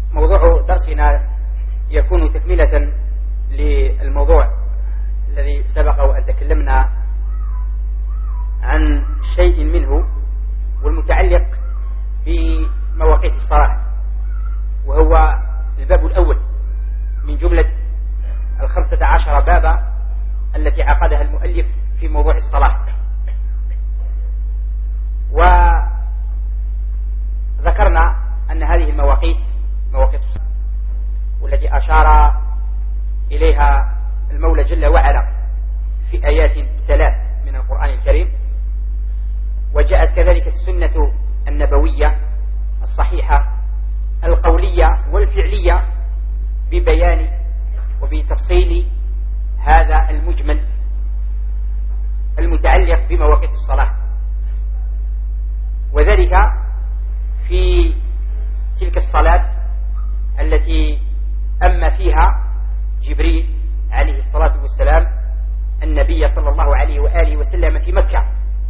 موضوع درسنا يكون تكملة للموضوع الذي سبق وأن تكلمنا عن شيء منه، والمتعلق بمواقيت الصلاة، وهو الباب الأول من جملة 15 بابا التي عقدها المؤلف في موضوع الصلاة. وذكرنا أن هذه المواقيت مواقيت الصلاة، والتي أشار إليها المولى جل وعلا في آيات 3 من القرآن الكريم، وجاءت كذلك السنة النبوية الصحيحة القولية والفعلية ببيان وبتفصيل هذا المجمل المتعلق بمواقيت الصلاة، وذلك في تلك الصلاة التي أما فيها جبريل عليه الصلاة والسلام النبي صلى الله عليه وآله وسلم في مكة،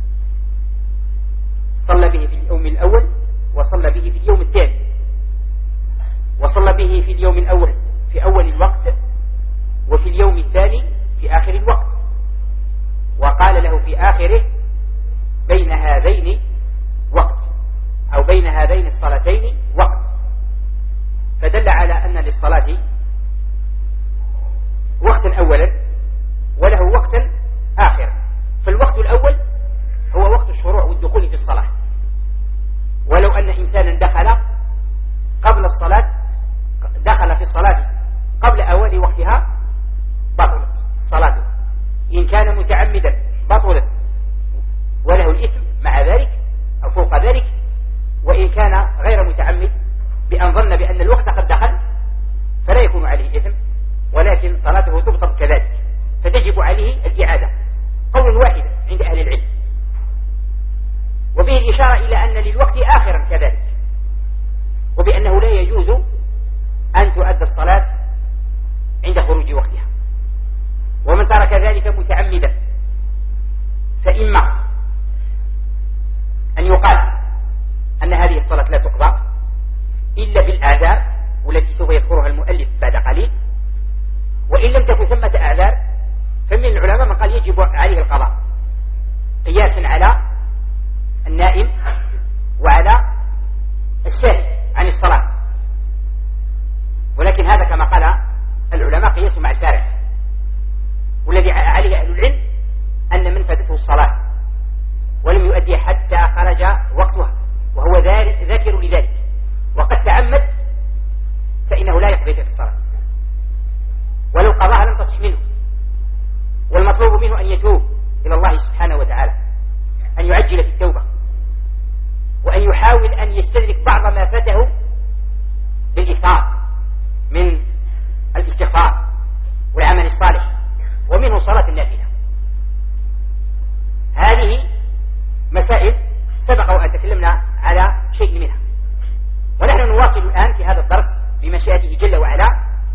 صلى به في اليوم الأول وصلى به في اليوم الثاني، وصلى به في اليوم الأول في أول الوقت، وفي اليوم الثاني في آخر الوقت، وقال له في آخره بين هذين وقت، أو بين هذين الصلاتين وقت، فدل على أن للصلاة وقتا أولا وله وقتا آخر. فالوقت الأول هو وقت الشروع والدخول في الصلاة، ولو أن إنسانا قبل الصلاة دخل في الصلاة قبل أول وقتها بطلت صلاته، إن كان متعمدا بطلت وله الإثم مع ذلك أو فوق ذلك، وإن كان غير متعمد بأن ظن بأن الوقت قد دخل فلا يكون عليه إثم، ولكن صلاته تبطل كذلك، فتجب عليه الإعادة، قول واحد عند أهل العلم. وبه الإشارة إلى أن للوقت آخرا كذلك، وبأنه لا يجوز أن تؤدى الصلاة عند خروج وقتها، ومن ترك ذلك متعمدا فإما أن يقال أن هذه الصلاة لا تقضى إلا بالأعذار والتي سوف يذكرها المؤلف بعد قليل، وإن لم تكن ثمة أعذار فمن العلماء من قال يجب عليه القضاء قياسا على النائم وعلى الساهي عن الصلاة، ولكن هذا كما قال العلماء قياس مع الفارق، والذي عليه أهل العلم أن من فاتته الصلاة ولم يؤدي حتى خرج وقتها وهو ذاكر لذلك وقد تعمد فإنه لا يقضي تلك الصلاة، ولو قضاها لم تصح منه، والمطلوب منه أن يتوب إلى الله سبحانه وتعالى، أن يعجل في التوبة، وأن يحاول أن يستدرك بعض ما فاته بالإكثار من الاستغفار والعمل الصالح، ومنه صلاة النافلة. هذه مسائل سبق وأن تكلمنا على شيء منها، ونحن نواصل الآن في هذا الدرس بمشيئته جل وعلا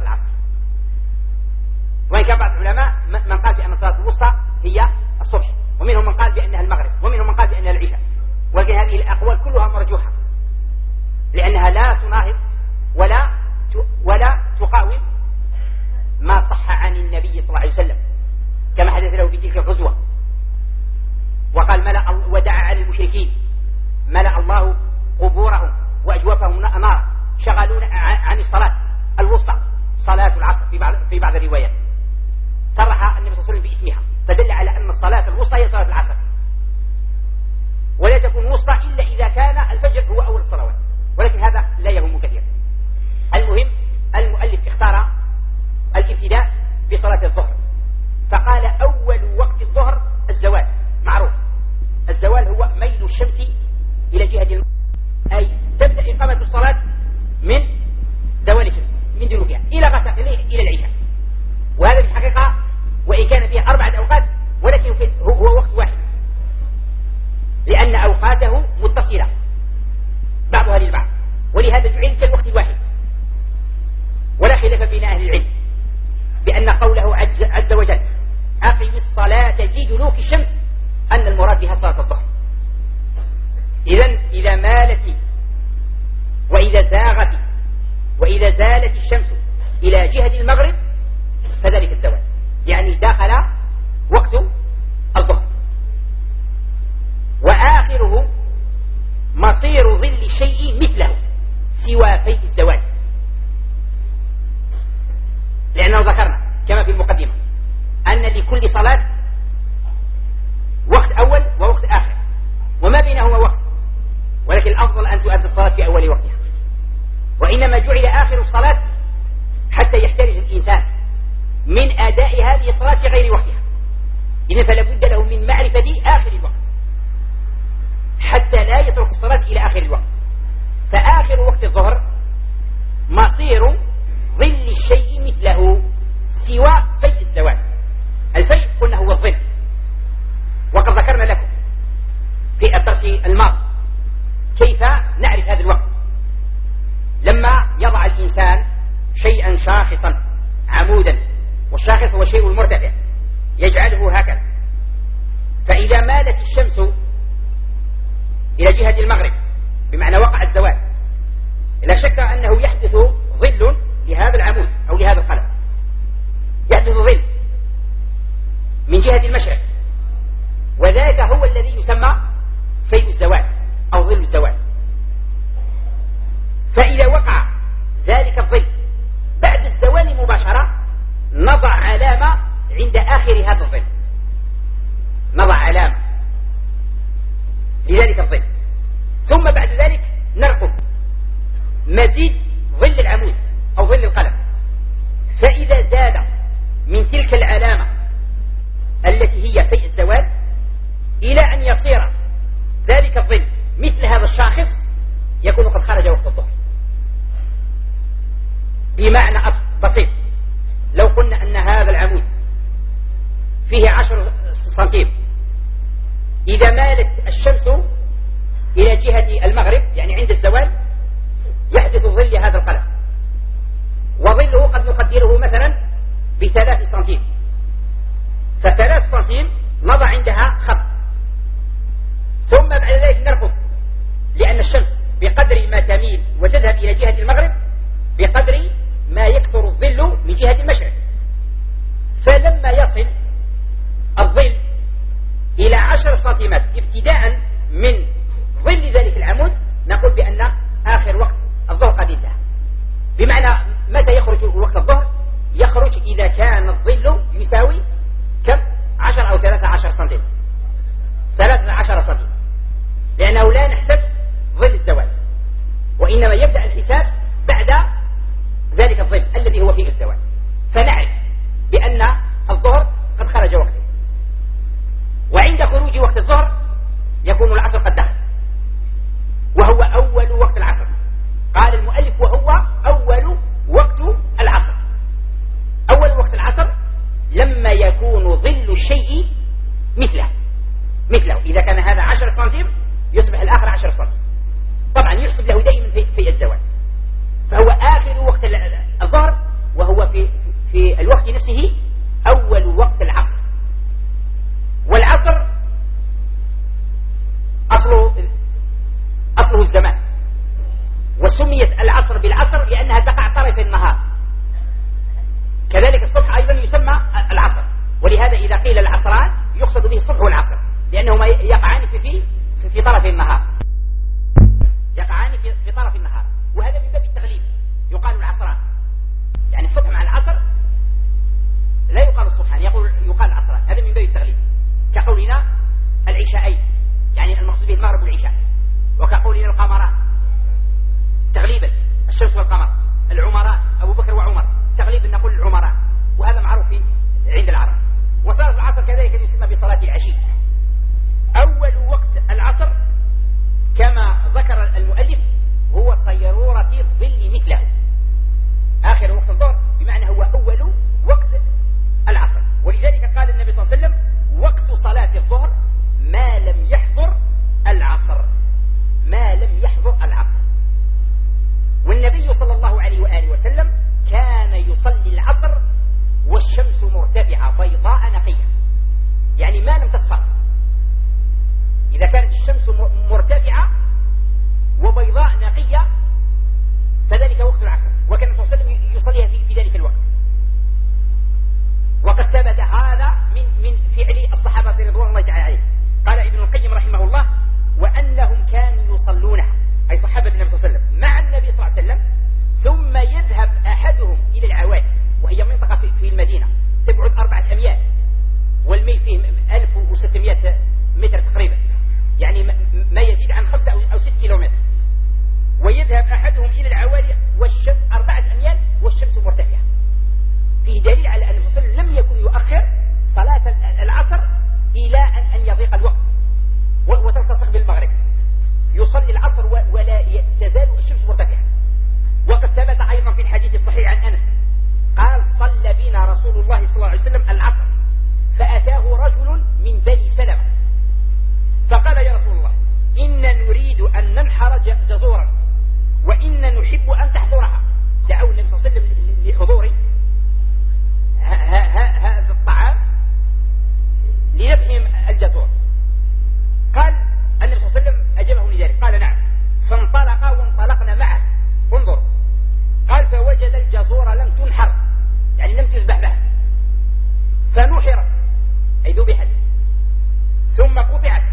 صلاة العصر. وإن كان بعض العلماء من قال بأن الصلاة الوسطى هي الصبح، ومنهم من قال بأنها المغرب، ومنهم من قال بأنها العشاء. ولكن هذه الأقوال كلها مرجوحة، لأنها لا تناهض ولا تقاوم ما صح عن النبي صلى الله عليه وسلم، كما حدث له في تلك الغزوة وقال ودعا على المشركين ملأ الله قبورهم وأجوافهم نارا شغلون عن الصلاة الوسطى صلاة العصر في بعض الروايات، صرح النبي صلى الله عليه وسلم باسمها، فدل على أن الصلاة الوسطى هي صلاة العصر، ولا تكون وسطى إلا إذا كان الفجر هو أول الصلوات، ولكن هذا لا يهم كثير. المهم المؤلف اختار الابتداء بصلاة الظهر، فقال أول وقت الظهر الزوال، معروف الزوال هو ميل الشمس إلى جهة أي تبدأ إقامة الصلاة من زوال الشمس من جنوبها إلى غسق إلى العشاء. وهذا في الحقيقة وإن كان فيه 4 أوقات ولكن هو وقت واحد، لأن أوقاته متصلة بعضها للبعض، ولهذا جعل كالوقت الواحد. ولا خلاف بين أهل العلم بأن قوله عز وجل أقم الصلاة لدلوك الشمس أن المراد بها صلاة الظهر. إذا مالت وإذا زاغت وإذا زالت الشمس إلى جهة المغرب فذلك الزوال، يعني دخل وقت الظهر. وآخره مصير ظل الشيء مثله سوى فيء الزوال، لأنه ذكرنا كما في المقدمة أن لكل صلاة وقت أول ووقت آخر وما بينهما وقت، ولكن الأفضل أن تؤدى الصلاة في أول وقتها، وإنما جعل آخر الصلاة حتى يحترز الإنسان من أداء هذه الصلاة في غير وقتها. إذن فلا بد له من معرفة آخر الوقت حتى لا يترك الصلاة إلى آخر الوقت. فآخر وقت الظهر مصير ظل الشيء مثله سوى فيء الزوال. الفيء قلنا هو الظل، وقد ذكرنا لكم في الدرس الماضي كيف نعرف هذا الوقت. لما يضع الإنسان شيئا شاخصا عمودا، والشاخص هو الشيء المرتفع، يجعله هكذا، فإذا مالت الشمس إلى جهة المغرب بمعنى وقع الزوال، لا شك أنه يحدث ظل لهذا العمود أو لهذا القلم، يحدث ظل من جهة المشرق، وذلك هو الذي يسمى فيء الزوال أو ظل الزوال. فإذا وقع ذلك الظل بعد الزوال مباشرة نضع علامة عند آخر هذا الظل، نضع علامة لذلك الظل، ثم بعد ذلك نرقب مزيد ظل العمود أو ظل القلم، فإذا زاد من تلك العلامة التي هي فيء الزوال إلى أن يصير ذلك الظل مثل هذا الشاخص يكون قد خرج وقت الظهر. بمعنى بسيط، لو قلنا أن هذا العمود فيه 10 سنتيم، إذا مالت الشمس إلى جهة المغرب يعني عند الزوال يحدث ظل هذا القلم، وظله قد نقدره مثلا ب3 سنتيم، ف3 سنتيم نضع عندها خط، ثم بعد ذلك نرقب، لأن الشمس بقدر ما تميل وتذهب إلى جهة المغرب بقدر ما يكثر الظل من جهة المشرق، فلما يصل الظل إلى 10 سنتيمات ابتداء من ظل ذلك العمود نقول بأن آخر وقت الظهر قد انتهى. بمعنى متى يخرج وقت الظهر؟ يخرج إذا كان الظل يساوي كم؟ 10 أو 13 سنتيم، 13 سنتيم، لأنه لا نحسب ظل الزوال، وإنما يبدأ الحساب بعد ذلك الظل الذي هو فيه الزوال، فنعرف بأن الظهر قد خرج وقته. وعند خروج وقت الظهر يكون العصر قد دخل، وهو أول وقت العصر. قال المؤلف وهو أول وقت العصر. أول وقت العصر لما يكون ظل الشيء مثله، إذا كان هذا 10 سنتيم يصبح الآخر 10 سنتيم، طبعا يحسب له دائما في الزوال، فهو آخر وقت الظهر وهو في الوقت نفسه أول وقت العصر. والعصر أصله الزمان، وسميت العصر بالعصر لأنها تقع طرف النهار. كذلك الصبح أيضا يسمى العصر، ولهذا إذا قيل العصران يقصد به الصبح والعصر، لأنهما يقعان في طرف النهار، يقعان في طرف النهار، وهذا من باب التغليب يقال العصران. يعني الصبح مع العصر لا يقال الصبحان، يقال العصران، هذا من باب التغليب. كقولنا العشاءين، يعني المقصود به المغرب والعشاء. وكقولنا القمران تغليبا، الشمس والقمر. العمران أبو بكر وعمر تغليبا نقول العمران، وهذا معروف عند العرب. وصلاة العصر كذلك يسمى بصلاة العشي. أول وقت العصر كما ذكر المؤلف هو صيرورة الظل مثله، آخر وقت الظهر، بمعنى هو أول وقت العصر. ولذلك قال النبي صلى الله عليه وسلم: وقت صلاة الظهر ما لم يحضر العصر، ما لم يحضر العصر. والنبي صلى الله عليه وآله وسلم كان يصلي العصر والشمس مرتفعة بيضاء نقية، يعني ما لم تصفر. إذا كانت الشمس مرتفعة وبيضاء نقية فذلك وقت العصر، وكان النبي صلى الله عليه وسلم يصليها في ذلك الوقت. وقد ثبت هذا من فعل الصحابة رضوان الله تعالى عليهم. قال ابن القيم رحمه الله: وأنهم كانوا يصلونها، أي صحابة النبي صلى الله عليه وسلم، مع النبي صلى الله عليه وسلم، ثم يذهب أحدهم إلى العوالي، وهي منطقة في المدينة تبعد 4 أميال، والميل فيه 1600 متر تقريبا، يعني ما يزيد عن 5 أو 6 كيلومتر. ويذهب أحدهم إلى العوالي 4 أميال والشمس مرتفعة. فيه دليل على أن الرسول لم يكن يؤخر صلاة العصر إلى أن يضيق الوقت وتلتصق بالمغرب، يصلي العصر ولا تزال الشمس مرتفعة. وقد ثبت أيضا في الحديث الصحيح عن أنس قال: صلى بنا رسول الله صلى الله عليه وسلم العصر، فأتاه رجل من بني سلمة فقال: يا رسول الله، إن نريد أن ننحر جزورا وإن نحب أن تحضرها. دعوا النبي صلى الله عليه وسلم لحضور هذا الطعام ليبهم الجزور. قال النبي صلى الله عليه وسلم أجابه لذلك، قال: نعم. فانطلقا وانطلقنا معه. انظر، قال: فوجد الجزور لم تنحر، يعني لم تذبح به، فنحرت أي ذبحت، ثم قطعت،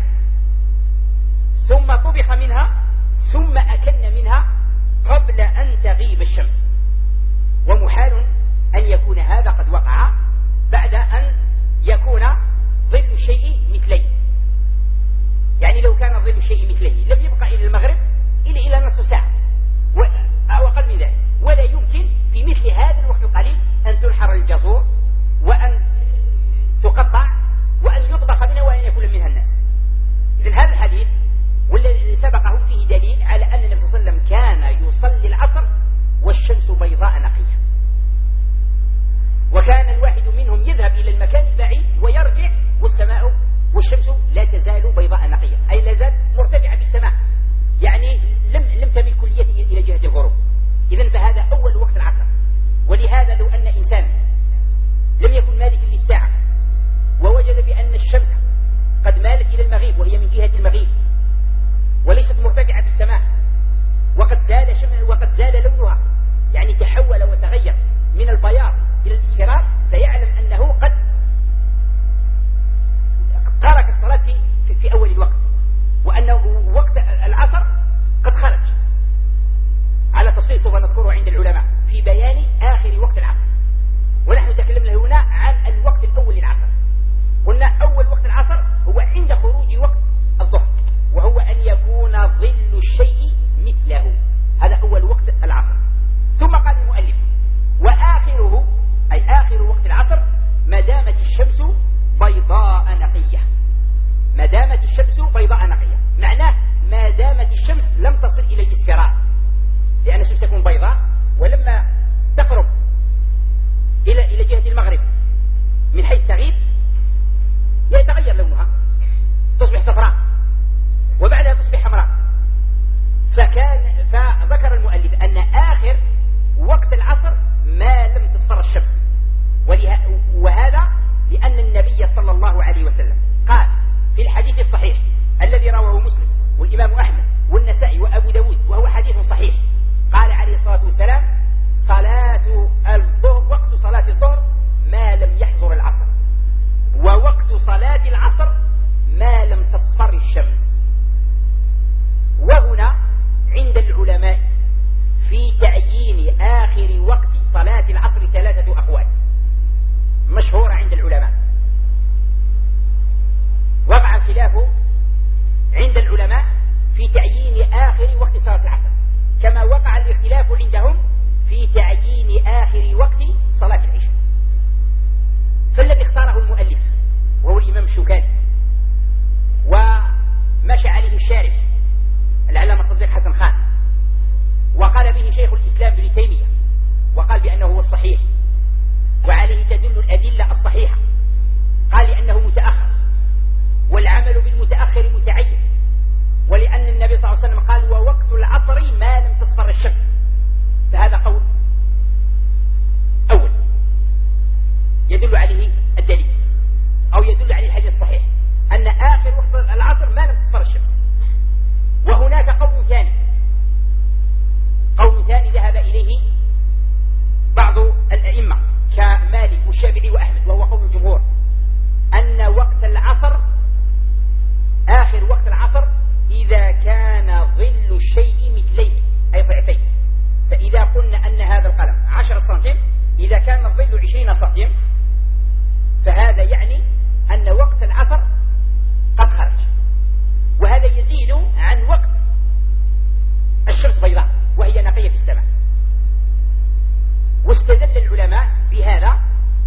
ثم طبخ منها، ثم أكلنا منها قبل أن تغيب الشمس. ومحال أن يكون هذا قد وقع بعد أن يكون ظل الشيء مثليه، يعني لو كان ظل الشيء مثليه لم يبقى إلى المغرب إلى نصف ساعة أو أقل من ذلك، ولا يمكن في مثل هذا الوقت القليل أن تنحر الجزور وأن تقطع وأن يطبخ منها وأن يأكل منها الناس. إذن هذا الحديث والذي سبقه فيه دليل على أن النبي صلى الله عليه وسلم كان يصلي العصر والشمس بيضاء نقية، وكان الواحد منهم يذهب إلى المكان البعيد ويرجع والسماء والشمس لا تزال بيضاء نقية، أي لا زال مرتفعة بالسماء، يعني لم تميل كليته إلى جهة الغروب. إذن فهذا أول وقت العصر. ولهذا لو أن إنسان لم يكن مالكا للساعة ووجد بأن الشمس قد مالت إلى المغيب وهي من جهة المغيب وليست مرتفعة بالسماء، وقد زال لونها، يعني تحول وتغير من البياض إلى الاصفرار، فيعلم أنه قد ترك الصلاة في أول الوقت، وأنه وقت العصر قد خرج، على تفصيل سوف نذكره عند العلماء في بيان آخر وقت العصر. ونحن تكلمنا هنا عن يدل عليه الدليل أو يدل عليه الحديث الصحيح أن آخر وقت العصر ما لم تصفر الشمس. وهناك قول ثاني ذهب إليه بعض الأئمة كمالك والشافعي وأحمد، وهو قول الجمهور، أن وقت العصر آخر وقت العصر إذا كان ظل الشيء مثليه أي ضعفين. فإذا قلنا أن هذا القلم 10 سنتيم، إذا كان الظل 20 سنتيم، فهذا يعني أن وقت العصر قد خرج، وهذا يزيد عن وقت الشمس بيضاء وهي نقية في السماء. واستدل العلماء بهذا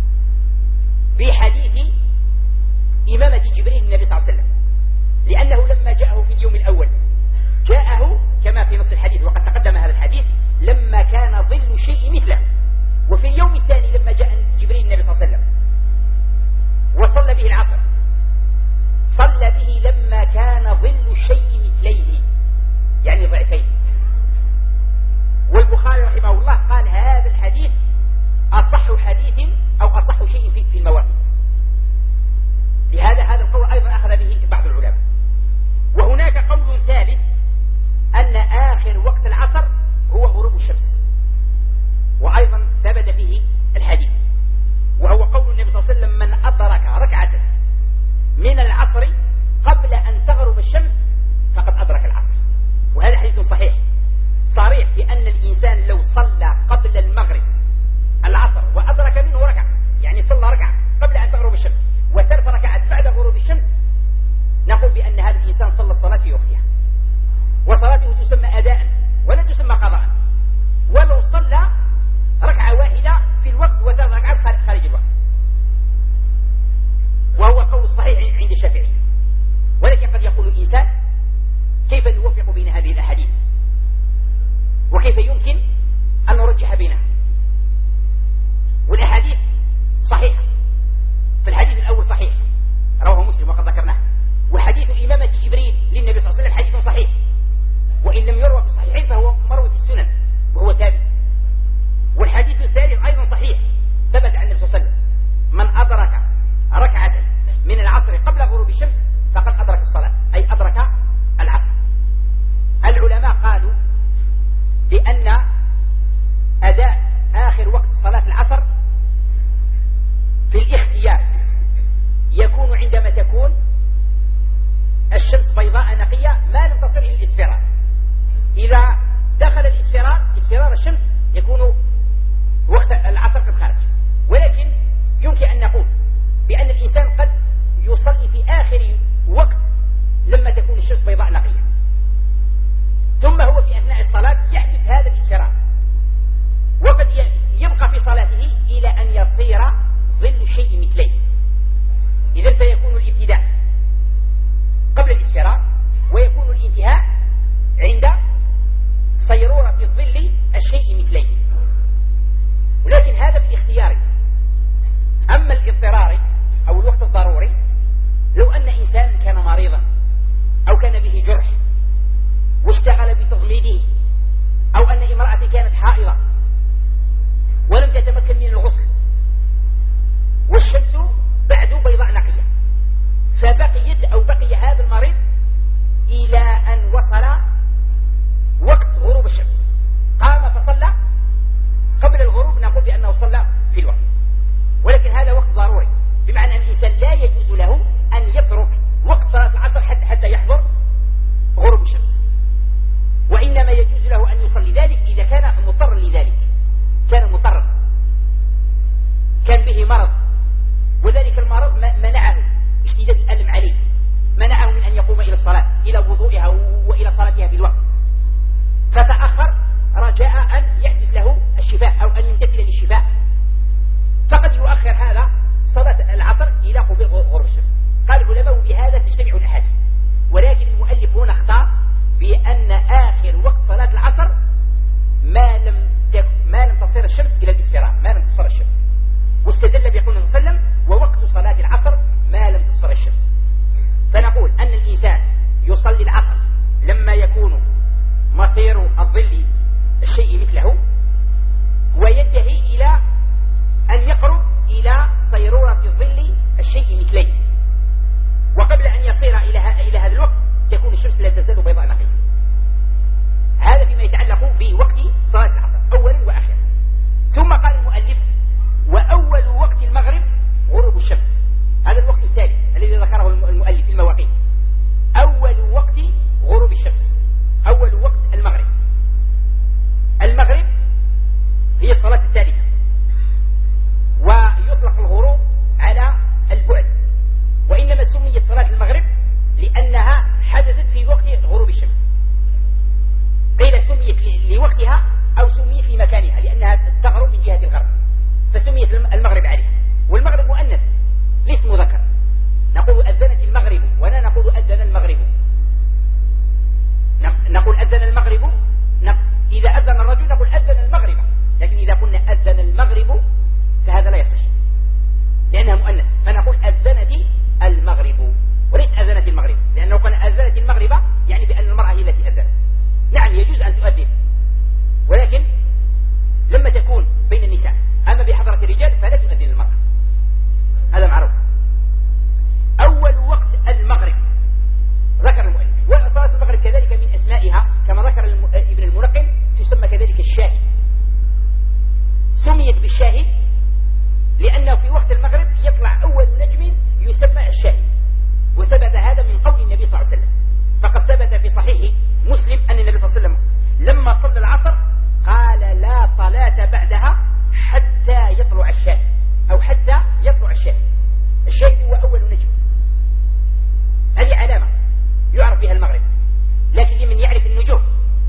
بحديث إمامة جبريل النبي صلى الله عليه وسلم، لأنه لما جاءه في اليوم الأول جاءه كما في نص الحديث وقد تقدم هذا الحديث لما كان ظل شيء مثله، وفي اليوم الثاني لما جاء جبريل النبي صلى الله عليه وسلم وصلى به العصر صلى به لما كان ظل الشيء مثليه يعني ضعفين. والبخاري رحمه الله قال هذا الحديث أصح حديث أو أصح شيء في المواقيت. لهذا هذا القول أيضا أخذ به بعض العلماء. وهناك قول ثالث أن آخر وقت العصر هو غروب الشمس، وأيضا ثبت فيه الحديث، وهو قول النبي صلى الله عليه وسلم من أدرك ركعة من العصر قبل أن تغرب الشمس فقد أدرك العصر. وهذا حديث صحيح صريح بأن الإنسان لو صلى قبل المغرب العصر وأدرك منه ركعة، يعني صلى ركعة قبل أن تغرب الشمس وثلاث ركعات بعد غروب الشمس، نقول بأن هذا الإنسان صلى الصلاة في وقتها، وصلاته تسمى أداء ولا تسمى قضاء. ولو صلى ركعة واحدة في الوقت وثلاث ركعات خارج الوقت، وهو قول الصحيح عند الشافعي. ولكن قد يقول الإنسان كيف نوفق بين هذه الأحاديث وكيف يمكن أن نرجح بينها؟ والأحاديث صحيحة. فالحديث الأول صحيح رواه مسلم وقد ذكرناه، وحديث إمامة جبريل للنبي صلى الله عليه وسلم حديث صحيح، وإن لم يروى في الصحيحين فهو مروي في السنن وهو تابع. والحديث الثالث أيضا صحيح ثبت عن النبي صلى الله عليه وسلم من أدرك ركعة من العصر قبل غروب الشمس فقد أدرك الصلاة أي أدرك العصر. العلماء قالوا بأن أداء آخر وقت صلاة العصر في الاختيار يكون عندما تكون الشمس بيضاء نقية ما لم تصل إلى الإصفرار. إذا دخل إصفرار الشمس يكون وقت العصر قد خرج. ولكن يمكن أن نقول بأن الإنسان قد يصلي في آخر وقت لما تكون الشمس بيضاء نقية، ثم هو في أثناء الصلاة يحدث هذا الإصفرار، وقد يبقى في صلاته إلى أن يصير ظل الشيء مثليه. إذن فيكون الابتداء قبل الإصفرار ويكون الانتهاء عند صيرورة الظل الشيء مثليه. ولكن هذا بالاختيار. أما الاضطراري أو الوقت الضروري لو أن إنسان كان مريضا أو كان به جرح واشتغل بتضميده، أو أن امرأة كانت حائضة ولم تتمكن من الغسل والشمس بعد بيضاء نقية، بقي هذا المريض إلى أن وصل وقت غروب الشمس، قام فصلى قبل الغروب نقول بأنه صلى في الوقت. ولكن هذا وقت ضروري، بمعنى أن الإنسان لا يجوز له أن يترك وقت صلاة العصر حتى يحضر غروب الشمس، وإنما يجوز له أن يصلي ذلك إذا كان مضطرا لذلك، كان مضطرا كان به مرض وذلك المرض منعه اشتداد الألم عليه، منعه من أن يقوم إلى الصلاة إلى وضوئها وإلى صلاتها في الوقت، فتأخر رجاء أن يحدث له الشفاء أو أن يمتثل للشفاء، فقد يؤخر هذا صلاة العصر إلى قبيل غروب الشمس. قال العلماء بهذا تجتمع الأحاديث، ولكن المؤلف هنا اختار بأن آخر وقت صلاة العصر ما لم تصير الشمس إلى الإسفرار، ما لم تصفر الشمس، واستدل بقول الله صلى الله عليه وسلم ووقت صلاة العصر ما لم تصفر الشمس. فنقول أن الإنسان يصلي العصر لما يكون مصير الظل الشيء مثله، وينتهي إلى المغرب عليها. والمغرب مؤنث ليس مذكر، نقول أذنت المغرب ولا نقول أذن المغرب. نقول أذن المغرب، إذا أذن الرجل نقول أذن المغرب، لكن إذا قلنا أذن المغرب فهذا لا يصح لأنها مؤنث، فنقول أذنت المغرب وليس أذنت المغرب، لأنه قال أذنت المغرب يعني بأن المرأة هي التي أذنت. نعم يجوز أن تؤذن، ولكن لما تكون بين النساء، أما بحضرة الرجال فلا تؤذن المرأة، هذا معروف. أول وقت المغرب ذكر المؤلف، وصلاة المغرب كذلك من أسمائها كما ذكر ابن الملقن تسمى كذلك الشاهد. سميت بالشاهد لأنه في وقت المغرب يطلع أول نجم يسمى الشاهد، وثبت هذا من قول النبي صلى الله عليه وسلم. فقد ثبت في صحيح مسلم أن النبي صلى الله عليه وسلم لما صلى العصر قال لا صلاة بعدها حتى يطلع الشاهد، أو حتى يطلع الشاهد. الشاهد هو أول نجم، هذه علامة يعرف بها المغرب، لكن لمن يعرف النجوم،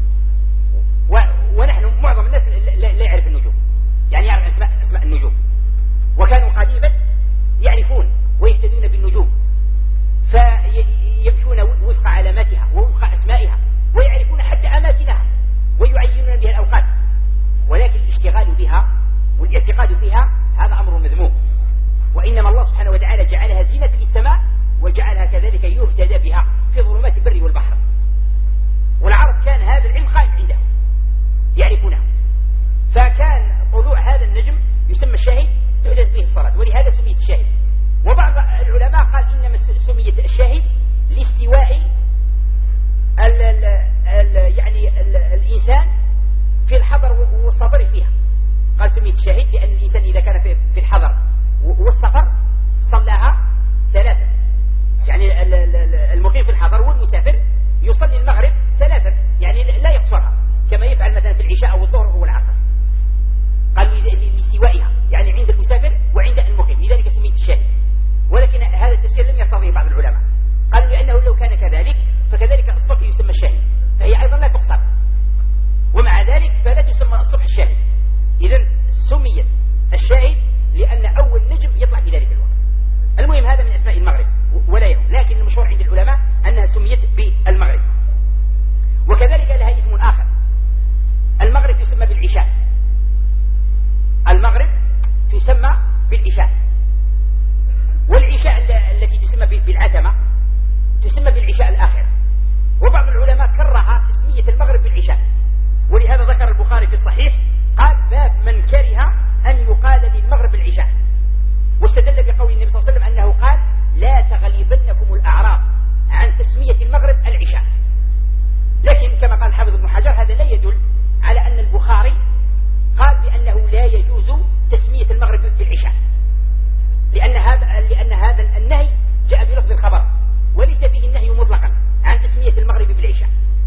ونحن معظم الناس لا يعرف النجوم، يعني يعرف أسماء النجوم، وكانوا قديما يعرفون ويهتدون بالنجوم، فيمشون وفق علاماتها ووفق أسمائها، ويعرفون حتى أماكنها ويعينون بها الأوقات، ولكن الاشتغال بها والاعتقاد فيها هذا أمر مذموم. وإنما الله سبحانه وتعالى جعلها زينة للسماء، وجعلها كذلك يهتدى بها في ظلمات البر والبحر. والعرب كان هذا العلم قائم عندهم يعرفونه، فكان طلوع هذا النجم يسمى الشاهد تحدث به الصلاة، ولهذا سميت الشاهد. وبعض العلماء قال إنما سميت الشاهد لاستواء يعني الإنسان في الحضر والسفر فيها، قال سميت الشاهد لأن الإنسان إذا كان في الحضر والسفر صلاها ثلاثة، يعني المقيم في الحضر والمسافر يصلي المغرب ثلاثة، يعني لا يقصرها كما يفعل مثلا في العشاء أو الظهر والعصر. قال لاستوائها يعني عند المسافر وعند المقيم، لذلك سميت الشاهد. ولكن هذا التفسير لم يرتضيه بعض العلماء، قالوا لأنه لو كان كذلك فكذلك الصبح يسمى الشاهد، فهي أيضا لا تقصر، ومع ذلك فلا تسمى الصبح الشاهد. إذن سميت الشاهد لأن أول نجم يطلع في ذلك الوقت. المهم هذا من أسماء المغرب ولا يهم، لكن المشهور عند العلماء أنها سميت بالمغرب. وكذلك لها اسم آخر، المغرب تسمى بالعشاء، المغرب تسمى بالعشاء، والعشاء التي تسمى بالعتمة تسمى بالعشاء الآخرة. وبعض العلماء كره تسمية المغرب بالعشاء، ولهذا ذكر البخاري في الصحيح قال باب من كره أن يقال للمغرب العشاء، واستدل بقول النبي صلى الله عليه وسلم أنه قال لا تغلبنكم الأعراب عن تسمية المغرب العشاء. لكن كما قال الحافظ ابن حجر هذا لا يدل على أن البخاري قال بأنه لا يجوز تسمية المغرب بالعشاء، لأن هذا النهي جاء بلفظ الخبر وليس فيه النهي مطلقا عن تسمية المغرب بالعشاء.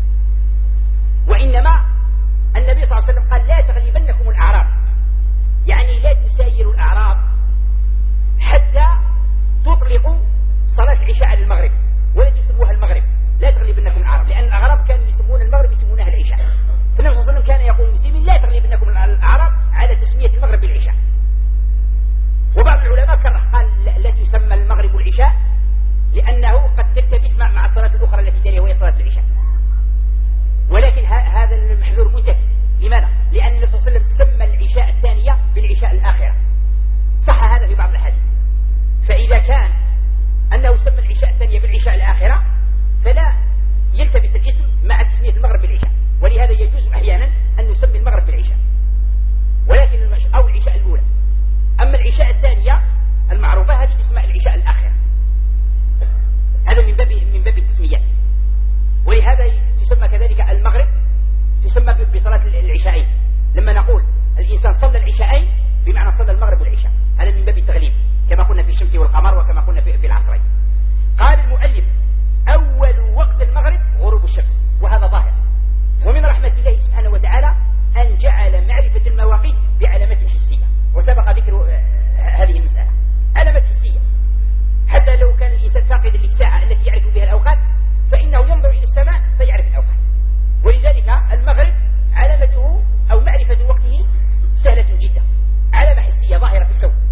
وإنما النبي صلى الله عليه وسلم قال لا تغلبنكم الأعراب، يعني لا تسايروا الأعراب حتى تطلقوا صلاة العشاء على المغرب ولا تسموها المغرب، لا تغلبنكم الأعراب، لأن الأعراب كانوا يسمون المغرب يسمونها العشاء. فالنبي صلى الله عليه وسلم كان يقول للمسلمين لا تغلبنكم الأعراب على تسمية المغرب بالعشاء. وبعض العلماء كره قال لا تسمى المغرب العشاء لأنه قد تلتبس مع الصلاة الأخرى التي تليها وهي صلاة العشاء. ولكن هذا المحذور منتهي. لماذا؟ لأن النبي صلى الله عليه وسلم سمى العشاء الثانية بالعشاء الآخرة، صح هذا في بعض الأحاديث. فإذا كان أنه سمى العشاء الثانية بالعشاء الآخرة فلا يلتبس الاسم مع تسمية المغرب بالعشاء، ولهذا يجوز أحيانا أن نسمي المغرب بالعشاء، ولكن أو العشاء الأولى. أما العشاء الثانية المعروفة هذه تسمى العشاء الآخرة، هذا من باب التسميات. ولهذا تسمى كذلك المغرب تسمى بصلاة العشاءين. لما نقول الإنسان صلى العشاءين بمعنى صلى المغرب والعشاء، هذا من باب التغليب كما قلنا في الشمس والقمر وكما قلنا في العصرين. قال المؤلف أول وقت المغرب غروب الشمس، وهذا ظاهر. ومن رحمة الله سبحانه وتعالى أن جعل معرفة المواقيت بعلامات حسية، وسبق ذكر هذه المسألة، علامات حسية، حتى لو كان الإنسان فاقدا للساعة التي يعرف بها الأوقات فإنه ينظر إلى السماء فيعرف الأوقات. ولذلك المغرب علامته أو معرفة وقته سهلة جدا، علامة حسية ظاهرة في الكون.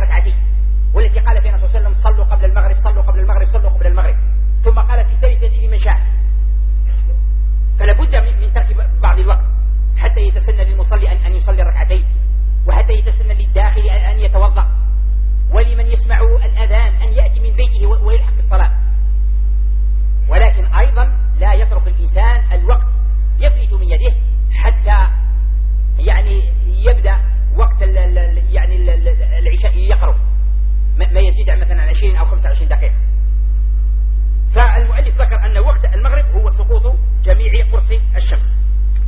ركعتين، والتي قال فيها الرسول صلى الله عليه وسلم صلوا قبل المغرب صلوا قبل المغرب صلوا قبل المغرب، ثم قال في الثالثة لمن شاء. فلا بد من ترك بعض الوقت حتى يتسنى للمصلي أن يصلي ركعتين، وحتى يتسنى للداخل أن يتوضأ، ولمن يسمع الأذان أن يأتي من بيته ويلحق بالصلاة. ولكن أيضا لا يترك الإنسان الوقت يفلت من يده حتى يعني يبدأ وقت العشاء يقرب ما يزيد مثلا 20 أو 25 دقيقة. فالمؤلف ذكر أن وقت المغرب هو سقوط جميع قرص الشمس،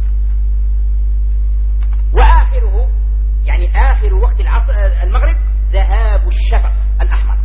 وآخره يعني آخر وقت المغرب ذهاب الشفق الأحمر.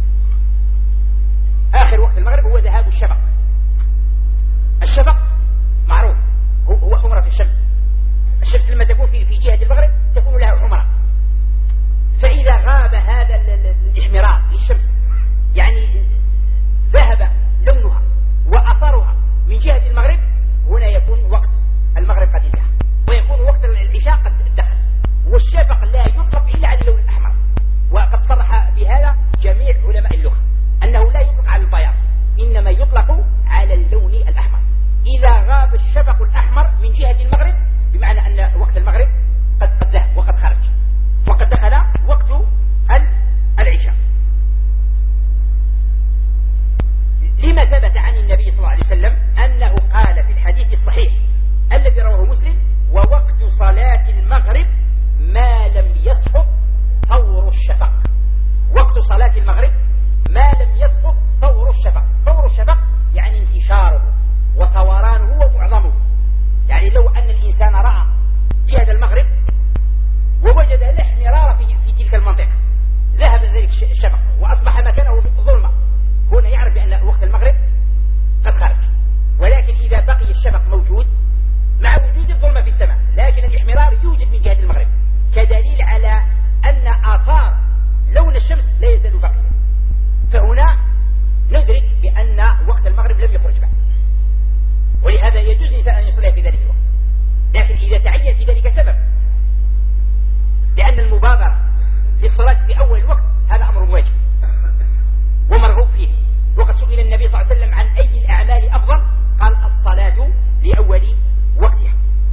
آخر وقت المغرب هو ذهاب الشفق. الشفق معروف هو حمرة الشمس. الشمس لما تكون في جهة المغرب تكون لها حمرة، فإذا غاب هذا الإحمرار للشمس يعني ذهب لونها وأثرها من جهة المغرب، هنا يكون وقت المغرب قد انتهى، ويكون وقت العشاء قد دخل. والشفق لا يطلق إلا على اللون الأحمر، وقد صرح بهذا جميع علماء اللغة أنه لا يطلق على البياض، إنما يطلق على اللون الأحمر. إذا غاب الشفق الأحمر من جهة المغرب بمعنى أن وقت المغرب قد ذهب وقد خرج وقد دخل وقت العشاء. لما ثبت عن النبي صلى الله عليه وسلم أنه قال في الحديث الصحيح الذي رواه مسلم: ووقت صلاة المغرب ما لم يسقط ثور الشفق. وقت صلاة المغرب ما لم يسقط ثور الشفق. ثور الشفق يعني انتشاره وثورانه ومعظمه، يعني لو أن الإنسان رأى جهة المغرب ووجد الاحمرار في تلك المنطقة ذهب ذلك الشفق وأصبح مكانه ظلمة، هنا يعرف بأن وقت المغرب قد خرج. ولكن إذا بقي الشفق موجود مع وجود الظلمة في السماء لكن الاحمرار يوجد من جهة المغرب كدليل على أن آثار لون الشمس لا يزال باقيا، فهنا ندرك بأن وقت المغرب لم يخرج بعد، ولهذا يجوز الإنسان أن يصلي في ذلك الوقت. لكن إذا تعين في ذلك سبب، لأن المبادرة للصلاة في أول الوقت هذا أمر واجب ومرغوب فيه. وقد سئل النبي صلى الله عليه وسلم عن أي الأعمال أفضل، قال الصلاة لأول وقتها.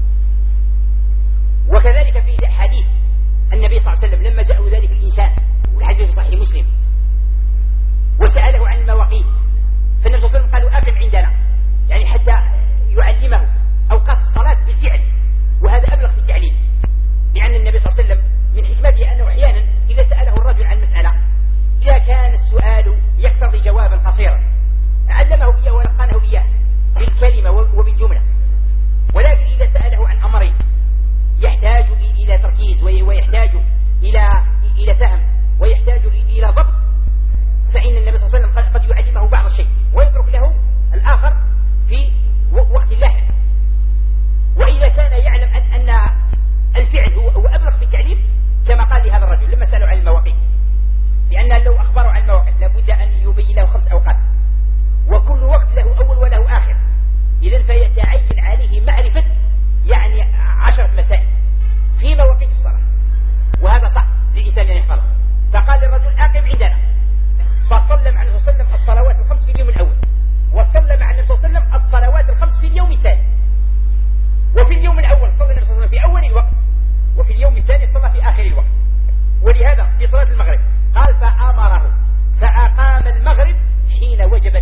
وكذلك في حديث النبي صلى الله عليه وسلم لما جاءه ذلك الإنسان، والحديث في صحيح مسلم، وسأله عن المواقيت، فالنبي صلى الله عليه وسلم قالوا أقم عندنا، يعني حتى يعلمه أوقات الصلاة بالفعل، وهذا أبلغ في التعليم، لأن النبي صلى الله عليه وسلم من حكمته أنه أحيانا إذا سأله الرجل عن مسألة إذا كان السؤال يقتضي جوابا قصيرا علمه إياه ولقنه إياه بالكلمة وبالجملة. ولكن إذا سأله عن أمر يحتاج إلى تركيز ويحتاج إلى فهم ويحتاج إلى ضبط، فإن النبي صلى الله عليه وسلم قد يعلمه بعض الشيء ويترك له الآخر في وقت لاحق. وإذا كان يعلم أن الفعل هو أبلغ في التعليم كما قال لهذا الرجل لما سألوا عن المواقيت، لأن لو أخبروا عن المواقيت لابد أن يبين له 5 أوقات، وكل وقت له أول وله آخر، إذن فيتعين عليه معرفة يعني 10 مسائل في مواقيت الصلاة، وهذا صعب للإنسان أن يحفظه. فقال للرجل أقم عندنا، فصلى مع النبي صلى الله عليه وسلم الصلوات ال5 في اليوم الأول، وصلى مع النبي صلى الله عليه وسلم الصلوات ال5 في اليوم الثاني. وفي اليوم الأول صلى النبي صلى الله عليه وسلم في أول الوقت، وفي اليوم الثاني صلى في آخر الوقت. ولهذا في صلاة المغرب قال فأمره فأقام المغرب حين وجب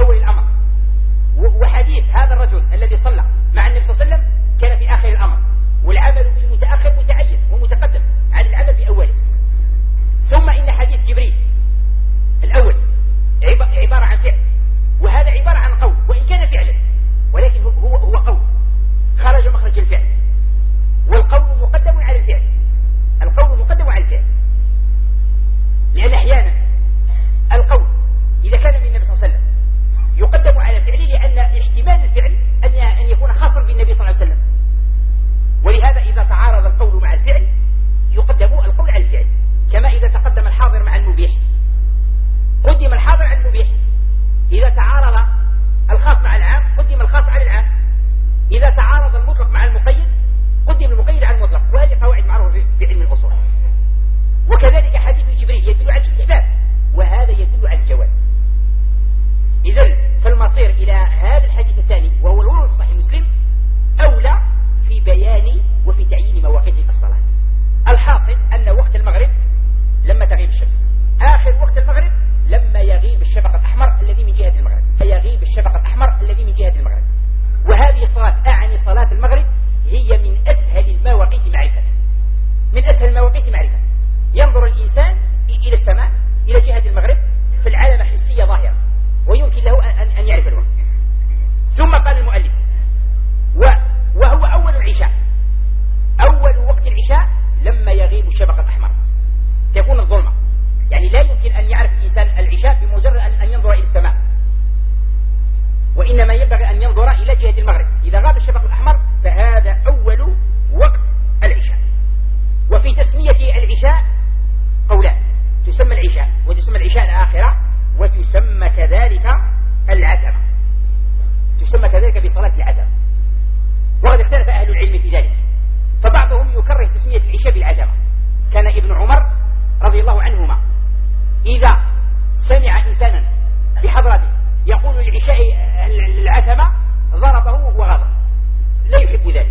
أول الأمر، وحديث هذا الرجل الذي صلى مع النبي صلى الله عليه وسلم كان في آخر الأمر، والعمل بالمتأخر متعين ومتقدم عن العمل بأوله. ثم إن حديث جبريل الأول عبارة عن فعل، وهذا عبارة عن قول وإن كان فعلا، ولكن هو قول خرج مخرج الفعل، والقول مقدم على الفعل، القول مقدم على الفعل، لأن أحيانا القول إذا كان من النبي صلى الله عليه وسلم يقدم على الفعل، لأن احتمال الفعل أن يكون خاصا بالنبي صلى الله عليه وسلم، ولهذا إذا تعارض القول مع الفعل يقدم القول على الفعل، كما إذا تقدم الحاضر مع المبيح قدم الحاضر على المبيح، إذا تعارض الخاص مع العام قدم الخاص على العام، إذا تعارض المطلق مع المقيد قدم المقيد على المطلق، وهذه قواعد معروفة في علم الأصول. وكذلك حديث جبريل يدل على الاستحباب، وهذا يدل على الجواز. إذن فالمصير إلى هذا الحديث الثاني وهو الورود في صحيح مسلم أولى في بيان وفي تعيين مواقيت الصلاة. الحاصل أن وقت المغرب لما تغيب الشمس، آخر وقت المغرب لما يغيب الشفق الأحمر الذي من جهة المغرب، فيغيب الشفق الأحمر الذي من جهة المغرب. وهذه الصلاة أعني صلاة المغرب هي من أسهل المواقيت معرفة، من أسهل المواقيت معرفة. ينظر الإنسان إلى السماء إلى جهة المغرب في العلامة حسية ظاهرة، ويمكن له أن يعرف الوقت. ثم قال المؤلف وهو أول العشاء، أول وقت العشاء لما يغيب الشفق الأحمر تكون الظلمة، يعني لا يمكن أن يعرف الإنسان العشاء بمجرد أن ينظر إلى السماء، وإنما ينبغي أن ينظر إلى جهة المغرب. إذا غاب الشفق الأحمر فهذا أول وقت العشاء. وفي تسمية العشاء قولان، تسمى العشاء وتسمى العشاء الآخرة، وتسمى كذلك العتمة، تسمى كذلك بصلاة العتمة. وقد اختلف أهل العلم في ذلك، فبعضهم يكره تسمية العشاء بالعتمة. كان ابن عمر رضي الله عنهما إذا سمع إنسانا بحضرته يقول للعشاء العتمة ضربه وغضب، لا يحب ذلك.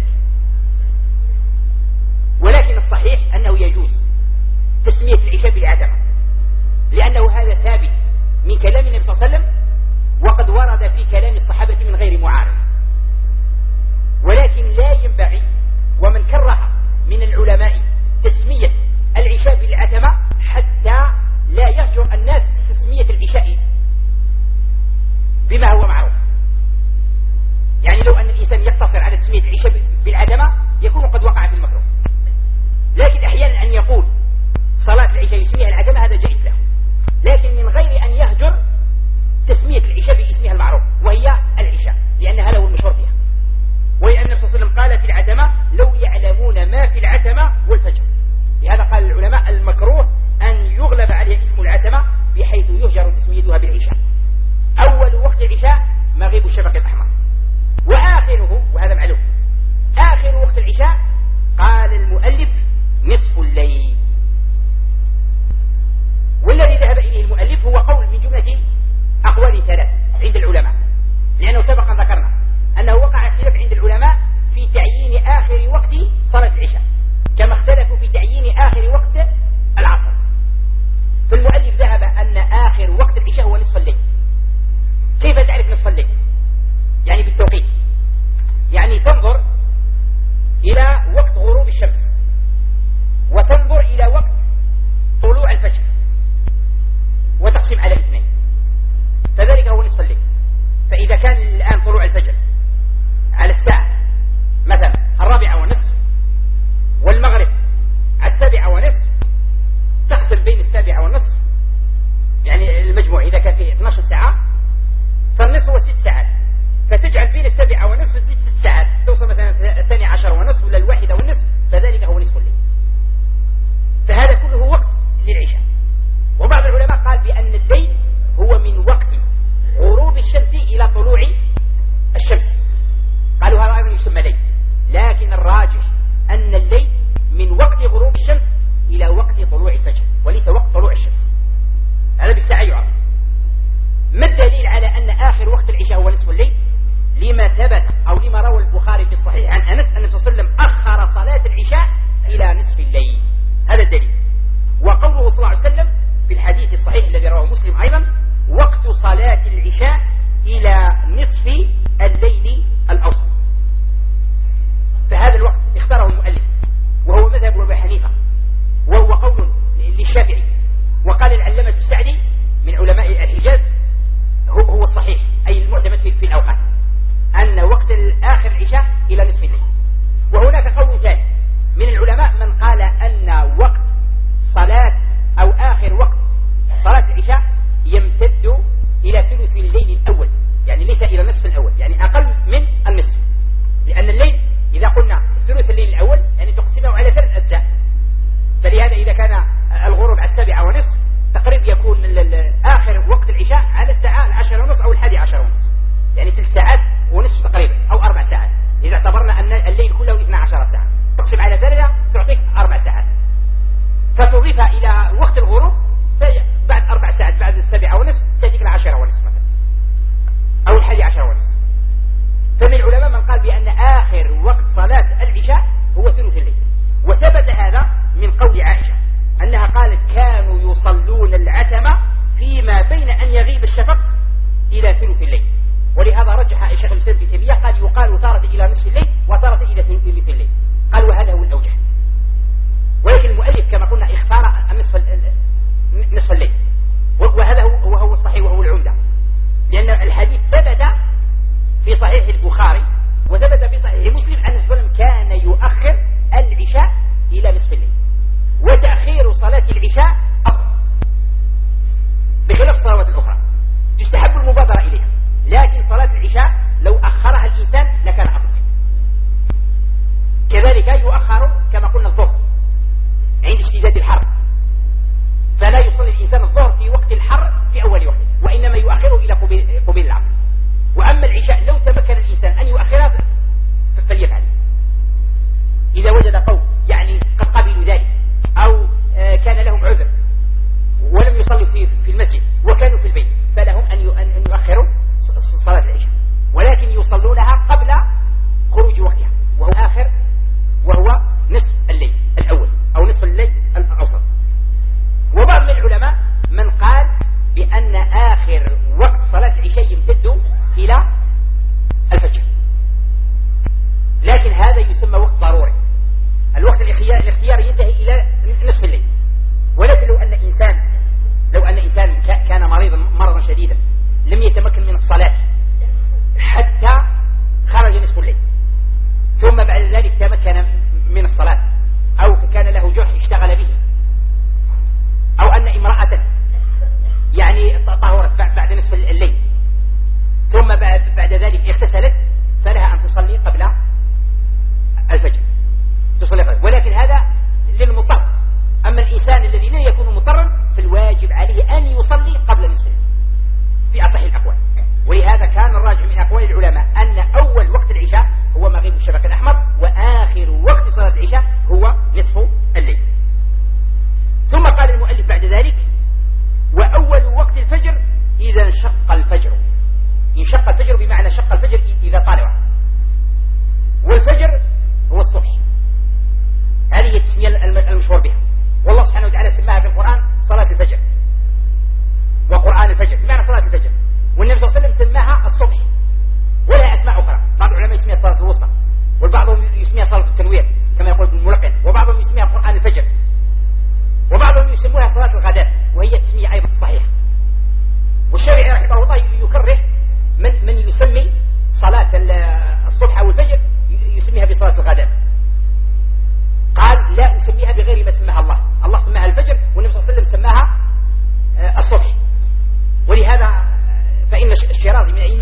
ولكن الصحيح أنه يجوز تسمية العشاء بالعتمة، لأنه هذا ثابت من كلام النبي صلى الله عليه وسلم، وقد ورد في كلام الصحابة من غير معارض. ولكن لا ينبغي، ومن كره من العلماء تسمية العشاء بالعتمة حتى لا يهجر الناس تسمية العشاء بما هو معروف. يعني لو أن الإنسان يقتصر على تسمية العشاء بالعتمة يكون قد وقع في المكروه، لكن أحيانا أن يقول صلاة العشاء يسميها العتمة هذا جائز له، لكن من غير أن يهجر تسمية العشاء باسمها المعروف وهي العشاء، لأن هذا هو المشهور فيها. ولأن النبي صلى الله عليه وسلم قال في العتمة لو يعلمون ما في العتمة والفجر. لهذا قال العلماء المكروه أن يغلب عليها اسم العتمة بحيث يهجر تسميتها بالعشاء. أول وقت العشاء مغيب الشفق الأحمر، وآخره وهذا معلوم آخر وقت العشاء قال المؤلف نصف الليل. والذي ذهب إليه المؤلف هو قول من جملة أقوال ثلاث عند العلماء، لأنه سبقا ذكرنا أنه وقع اختلاف عند العلماء في تعيين آخر وقت صلاة العشاء، كما اختلفوا في تعيين آخر وقت العصر. فالمؤلف ذهب أن آخر وقت العشاء هو نصف الليل. كيف تعرف نصف الليل؟ نصف الليل الأوسط. فهذا الوقت اختاره المؤلف وهو مذهب أبي حنيفة، وهو قول للشافعي. وقال العلامة السعدي من علماء الحجاز هو الصحيح، أي المعتمد في الأوقات، أن وقت آخر العشاء إلى نصف الليل. وهناك قول ثاني من العلماء من قال أن وقت صلاة أو آخر وقت صلاة العشاء يمتد إلى ثلث الليل الأول، يعني ليس إلى نصف الأول، يعني أقل من النصف، لأن الليل إذا قلنا ثلث الليل الأول يعني تقسمه على 3 أجزاء. فلهذا إذا كان الغروب على 7:30 تقريبا يكون آخر وقت العشاء على الساعة 10:30 أو 11:30، يعني 3 ساعات ونصف تقريبا أو 4 ساعات. إذا اعتبرنا أن الليل كله 12 ساعة تقسم على 3 تعطيك 4 ساعات، فتضيف إلى وقت الغروب بعد 4 ساعات بعد 7:30 تأتيك 10:30 مثلا أو 11:30. فمن العلماء من قال بأن آخر وقت صلاة العشاء هو ثلث الليل. وثبت هذا من قول عائشة أنها قالت كانوا يصلون العتمة فيما بين أن يغيب الشفق إلى ثلث الليل. ولهذا رجح الشيخ الإسلام ابن تيمية قال يقال تارة إلى نصف الليل وتارة إلى ثلث الليل، قال وهذا هو الأوجه. ولكن المؤلف كما قلنا اختار نصف الليل، وهذا هو الصحيح وهو العمدة، لأن الحديث ثبت في صحيح البخاري وثبت في صحيح مسلم أن صلى الله عليه وسلم كان يؤخر العشاء إلى نصف الليل، وتأخير صلاة العشاء أفضل بخلاف الصلوات الأخرى، تستحب المبادرة إليها، لكن صلاة العشاء لو أخرها الإنسان لكان أفضل. كذلك يؤخر كما قلنا الظهر عند اشتداد الحر، فلا يصلي الإنسان الظهر في وقت الحر في أول وقته، وإنما يؤخره إلى قبيل العصر. وأما العشاء لو تمكن الإنسان أن يؤخرها فليفعل إذا وجد قوم يعني قد قبلوا ذلك، أو كان لهم عذر ولم يصلوا في المسجد وكانوا في البيت، فلهم أن يؤخروا صلاة العشاء، ولكن يصلونها قبل خروج وقتها وهو آخر، وهو نصف الليل الأول أو نصف الليل الأوسط. وبعض من العلماء من قال بأن آخر وقت صلاة العشاء يمتد إلى الفجر، لكن هذا يسمى وقت ضروري. الوقت الاختيار ينتهي إلى نصف الليل. ولكن لو أن إنسان كان مرضا شديدا لم يتمكن من الصلاة حتى خرج نصف الليل، ثم بعد ذلك تمكن من الصلاة، أو كان له جرح اشتغل به، أو أن امرأة يعني طهرت بعد نصف الليل ثم بعد ذلك اغتسلت، فلها أن تصلي قبل الفجر، تصلي قبل. ولكن هذا للمضطر. أما الإنسان الذي لا يكون مضطرا فالواجب عليه أن يصلي قبل نصف الليل في أصح الأقوال. ولهذا كان الراجح من أقوال العلماء أن أول وقت العشاء هو مغيب الشفق الأحمر، وآخر وقت صلاة العشاء هو نصف الليل. ثم قال المؤلف بعد ذلك وأول وقت الفجر إذا انشق الفجر. انشق الفجر بمعنى شق الفجر إذا طالع، والفجر هو الصبح. هذه هي التسمية المشهور بها، والله سبحانه وتعالى سماها في القرآن صلاة الفجر وقرآن الفجر بمعنى صلاة الفجر، والنبي صلى الله عليه وسلم سماها الصبح ولها أسماء أخرى. بعض العلماء يسميها صلاة الوسطى، وبعضهم يسميها صلاة التنوير كما يقول ابن الملقن، وبعضهم يسميها قرآن الفجر، وبعضهم يسمونها صلاة الغداء، وهي تسمية أيضا صحيحة. والشافعي رحمه الله يكره من يسمي صلاة الصبح أو الفجر يسميها بصلاة الغداء. قال لا أسميها بغير ما سماها الله سماها الفجر والنبي صلى الله عليه وسلم سماها الصبح. ولهذا فإن الشيرازي من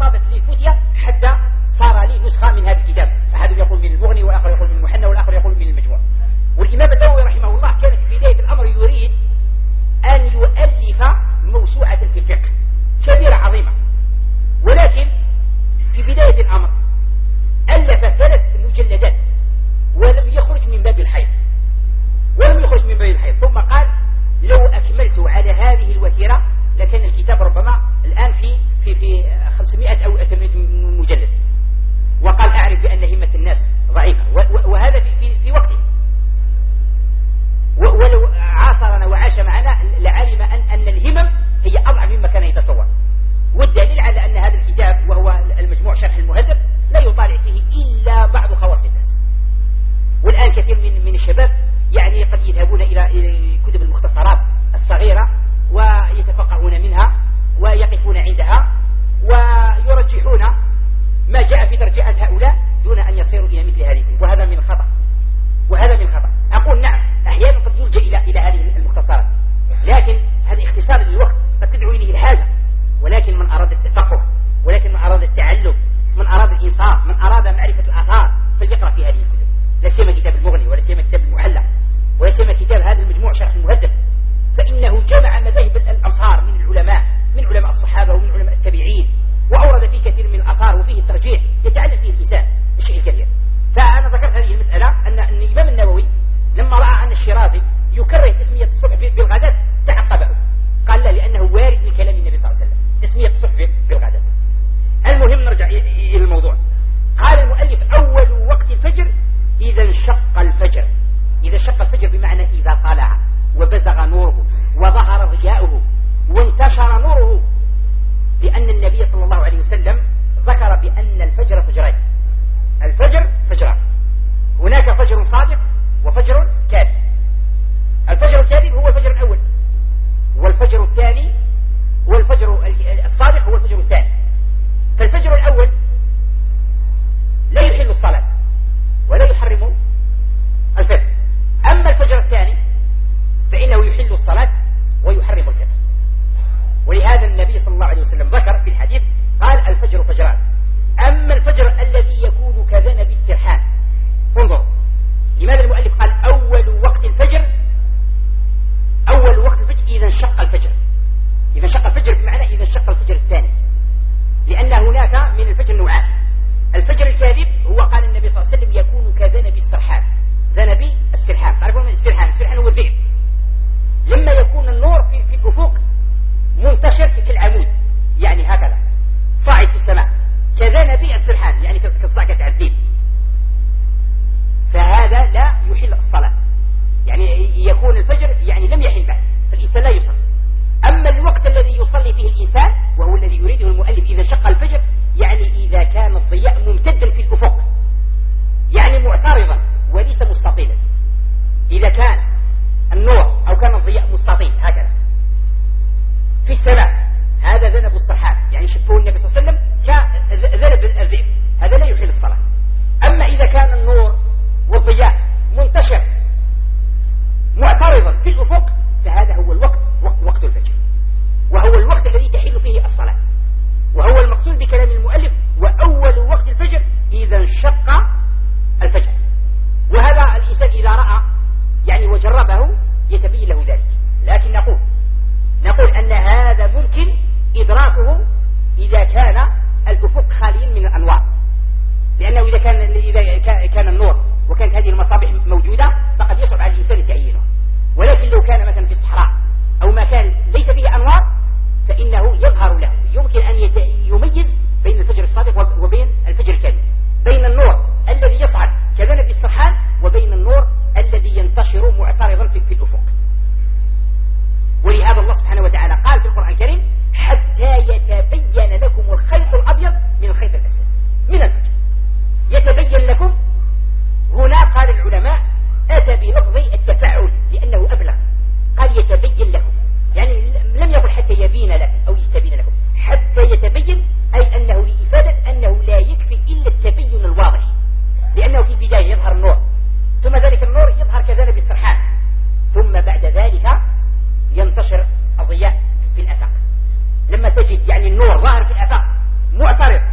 أصابت لي الفتية حتى صار لي نسخة من هذا الكتاب، أحد يقول من المغني والآخر يقول من المحنى والآخر يقول من المجموع. والإمام النووي رحمه الله كان في بداية الأمر يريد أن يؤلف موسوعة في الفقه كبيرة عظيمة، ولكن في بداية الأمر ألف 3 مجلدات ولم يخرج من باب الحيض، ثم قال لو أكملت على هذه الوتيرة لكان الكتاب ربما الآن في 500 أو 800 مجلد. وقال أعرف بأن همة الناس ضعيفة، وهذا في وقته، ولو عاصرنا وعاش معنا لعلم أن الهمم هي أضعف مما كان يتصور. والدليل على أن هذا الكتاب وهو المجموع شرح المهذب لا يطالع فيه إلا بعض خواص الناس. والآن كثير من الشباب يعني قد يذهبون إلى كتب المختصرات الصغيرة ويتفقهون منها ويقفون عندها ويرجحون ما جاء في ترجيحات هؤلاء دون أن يصيروا إلى مثل هذه، وهذا من خطأ. أقول نعم أحيانا قد يلجأ إلى هذه المختصرات، لكن هذا اختصار للوقت قد تدعو إليه الحاجة، ولكن من أراد التفقه، ولكن من أراد التعلم، من أراد الإنصاف، من أراد معرفة الآثار فليقرأ في هذه الكتب، لا سيما كتاب المغني ولا سيما كتاب المحلى ولا سيما كتاب هذا المجموع شرح المهذب، فإنه جمع مذاهب الأمصار من العلماء، من علماء الصحابة ومن علماء التابعين، وأورد فيه كثير من الآثار وفيه الترجيح يتعلم فيه الإنسان الشيء الكثير. فأنا ذكرت هذه المسألة أن الإمام النووي لما رأى أن الشيرازي يكره تسمية الصبح بالغداة تعقبه، قال لا، لأنه وارد من كلام النبي صلى الله عليه وسلم تسمية الصبح بالغداة. المهم نرجع إلى الموضوع. قال المؤلف أول وقت الفجر إذا انشق الفجر. إذا انشق الفجر بمعنى إذا طلع وبزغ نوره وظهر ضياؤه وانتشر نوره، لأن النبي صلى الله عليه وسلم ذكر بأن الفجر فجرين. الفجر فجران، هناك فجر صادق وفجر كاذب. الفجر الكاذب هو الفجر الأول، والفجر الثاني والفجر الصادق هو الفجر الثاني. فالفجر الأول لا يحل الصلاة ولا يحرم الفطر، أما الفجر الثاني فإنه يحل الصلاة ويحرم الفطر. ولهذا النبي صلى الله عليه وسلم ذكر في الحديث قال الفجر فجران، أما الفجر الذي يكون كذنب السرحان. انظر لماذا المؤلف قال أول وقت الفجر إذا انشق الفجر. إذا انشق الفجر بمعنى إذا انشق الفجر الثاني، لأن هناك من الفجر نوعان. الفجر الكاذب هو قال النبي صلى الله عليه وسلم يكون كذنب السرحان. ذنب السرحان، تعرفون السرحان هو الذئب، لما يكون النور في الأفق منتشر كالعمود، يعني هكذا صاعد في السماء، كذنب السرحان يعني كالصعقة الذئب. فهذا لا يحل الصلاة، يعني يكون الفجر يعني لم يحل بعد، فالإنسان لا يصلي. أما الوقت الذي يصلي فيه الإنسان وهو الذي يريده المؤلف إذا شق الفجر، يعني إذا كان الضياء ممتدا في الأفق، يعني معترضا وليس مستطيلا. إذا كان النور أو كان الضياء مستطيل هكذا في السماء، هذا ذنب السرحان، يعني شبهه النبي صلى الله عليه وسلم كذنب الذئب، هذا لا يحل الصلاة. أما إذا كان النور والضياء منتشر معترضا في الأفق، فهذا هو الوقت، وقت الفجر، وهو الوقت الذي تحل فيه الصلاة، وهو المقصود بكلام المؤلف وأول وقت الفجر إذا انشق الفجر. وهذا الإنسان إذا رأى يعني وجربه يتبين له ذلك، لكن نقول أن هذا ممكن إدراكه إذا كان الأفق خاليا من الأنوار، لأنه إذا كان النور وكانت هذه المصابيح موجودة فقد يصعب على الإنسان تعيينه. ولكن لو كان مثلا في الصحراء أو مكان ليس فيه أنوار فإنه يظهر له، يمكن أن يميز بين الفجر الصادق وبين الفجر الكاذب، بين النور الذي يصعد كذنب السرحان وبين النور الذي ينتشر معترضا في الأفق. ولهذا الله سبحانه وتعالى قال في القرآن الكريم حتى يتبين لكم الخيط الأبيض من الخيط الأسود من الفجر. يتبين لكم هنا قال العلماء أتى بلفظ التفاعل لأنه أبلغ، قال يتبين لكم، يعني لم يقل حتى يبين لكم أو يستبين لكم، حتى يتبين أي أنه لإفادة أنه لا يكفي إلا التبين الواضح، لأنه في البداية يظهر النور، ثم ذلك النور يظهر كذنب السرحان، ثم بعد ذلك ينتشر الضياء في الآفاق. لما تجد يعني النور ظاهر في الآفاق معترض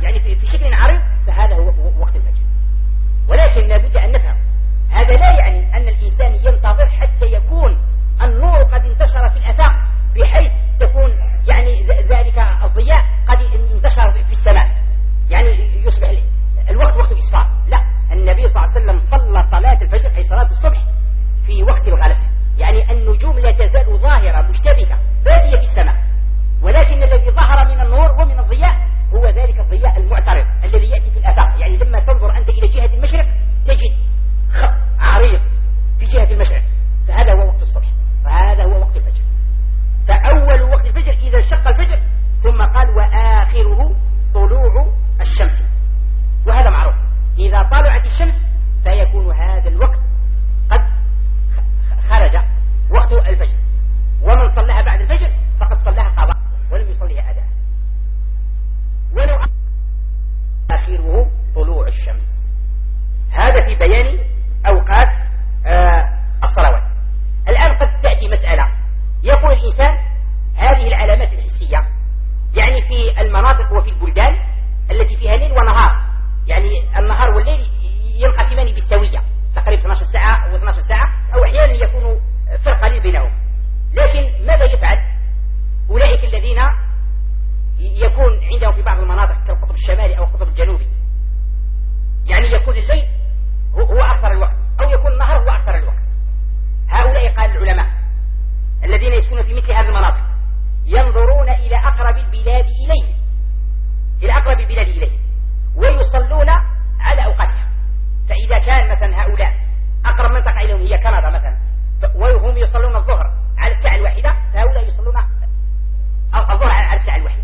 وآخره طلوع الشمس. هذا في بيان أوقات الصلوات. الآن قد تأتي مسألة، يقول الإنسان هذه العلامات الحسية يعني في المناطق وفي البلدان التي فيها ليل ونهار، يعني النهار والليل ينقسمان بالسوية تقريبا 12 ساعة و12 ساعة، أو أحيانا يكون فرق قليل بينهم. لكن ماذا يفعل أولئك الذين يكون عندهم في بعض المناطق كالقطب الشمالي أو القطب الجنوبي، يعني يكون الليل هو أكثر الوقت أو يكون النهار هو أكثر الوقت؟ هؤلاء قال العلماء الذين يسكنون في مثل هذه المناطق ينظرون إلى أقرب البلاد إليه، إلى أقرب البلاد إليه، ويصلون على أوقاتها. فإذا كان مثلا هؤلاء أقرب منطقة إليهم هي كندا مثلا، وهم يصلون الظهر على الساعة الواحدة، فهؤلاء يصلون الظهر على الساعة الواحدة،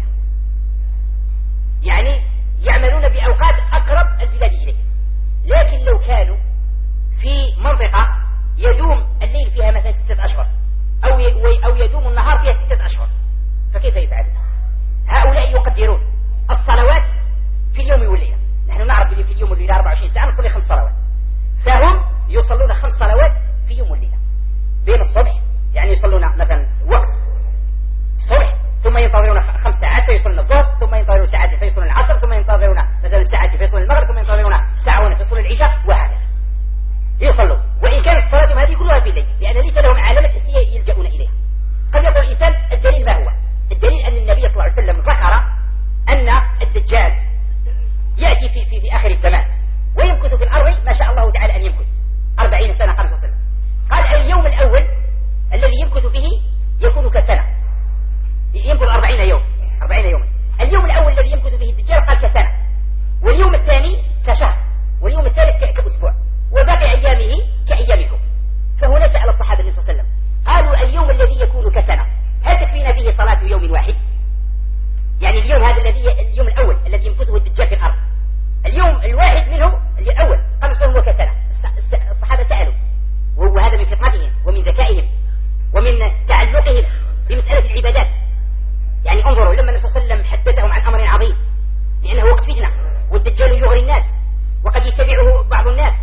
يعني يعملون بأوقات أقرب البلاد إليه. لكن لو كانوا في منطقة يدوم الليل فيها مثلا 6 أشهر أو يدوم النهار فيها 6 أشهر، فكيف يفعل؟ هؤلاء يقدرون الصلوات في اليوم والليلة. نحن نعرف في اليوم والليلة 24 ساعة نصلي 5 صلوات، فهم يصلون 5 صلوات في يوم والليلة بين الصبح، يعني يصلون مثلا وقت الصبح ثم ينتظرون 5 ساعات فيصلون الظهر، ثم ينتظرون ساعات فيصلون العصر، ثم ينتظرون مثلا ساعات فيصلون المغرب، ثم ينتظرون ساعة فيصلون العشاء، وهكذا يصلون. وإن كانت صلاتهم هذه كلها في الليل، لأن ليس لهم علامة حسية يلجؤون إليها. قد يقول الإنسان الدليل ما هو؟ الدليل أن النبي صلى الله عليه وسلم ذكر أن الدجال يأتي في آخر الزمان ويمكث في الأرض ما شاء الله تعالى أن يمكث 40 سنة 5 سنة. قال اليوم الأول الذي يمكث فيه يكون كسنة، يمكث 40 يوما. اليوم الأول الذي يمكث فيه الدجال قال كسنة، واليوم الثاني كشهر، واليوم الثالث كأسبوع، وباقي أيامه كأيامكم. فهنا سأل الصحابة النبي صلى الله عليه وسلم قالوا اليوم الذي يكون كسنة هل تكفينا فيه صلاة يوم واحد؟ يعني اليوم هذا اليوم الأول الذي يمكثه الدجال في الأرض، اليوم الواحد منه الأول قالوا هو كسنة. الصحابة سألوا، وهذا من فطنتهم ومن ذكائهم ومن تعلقهم بمسألة العبادات. يعني انظروا لما النبي صلى الله عليه وسلم حدثهم عن أمر عظيم، لأنه وقت فتنة والدجال يغري الناس وقد يتبعه بعض الناس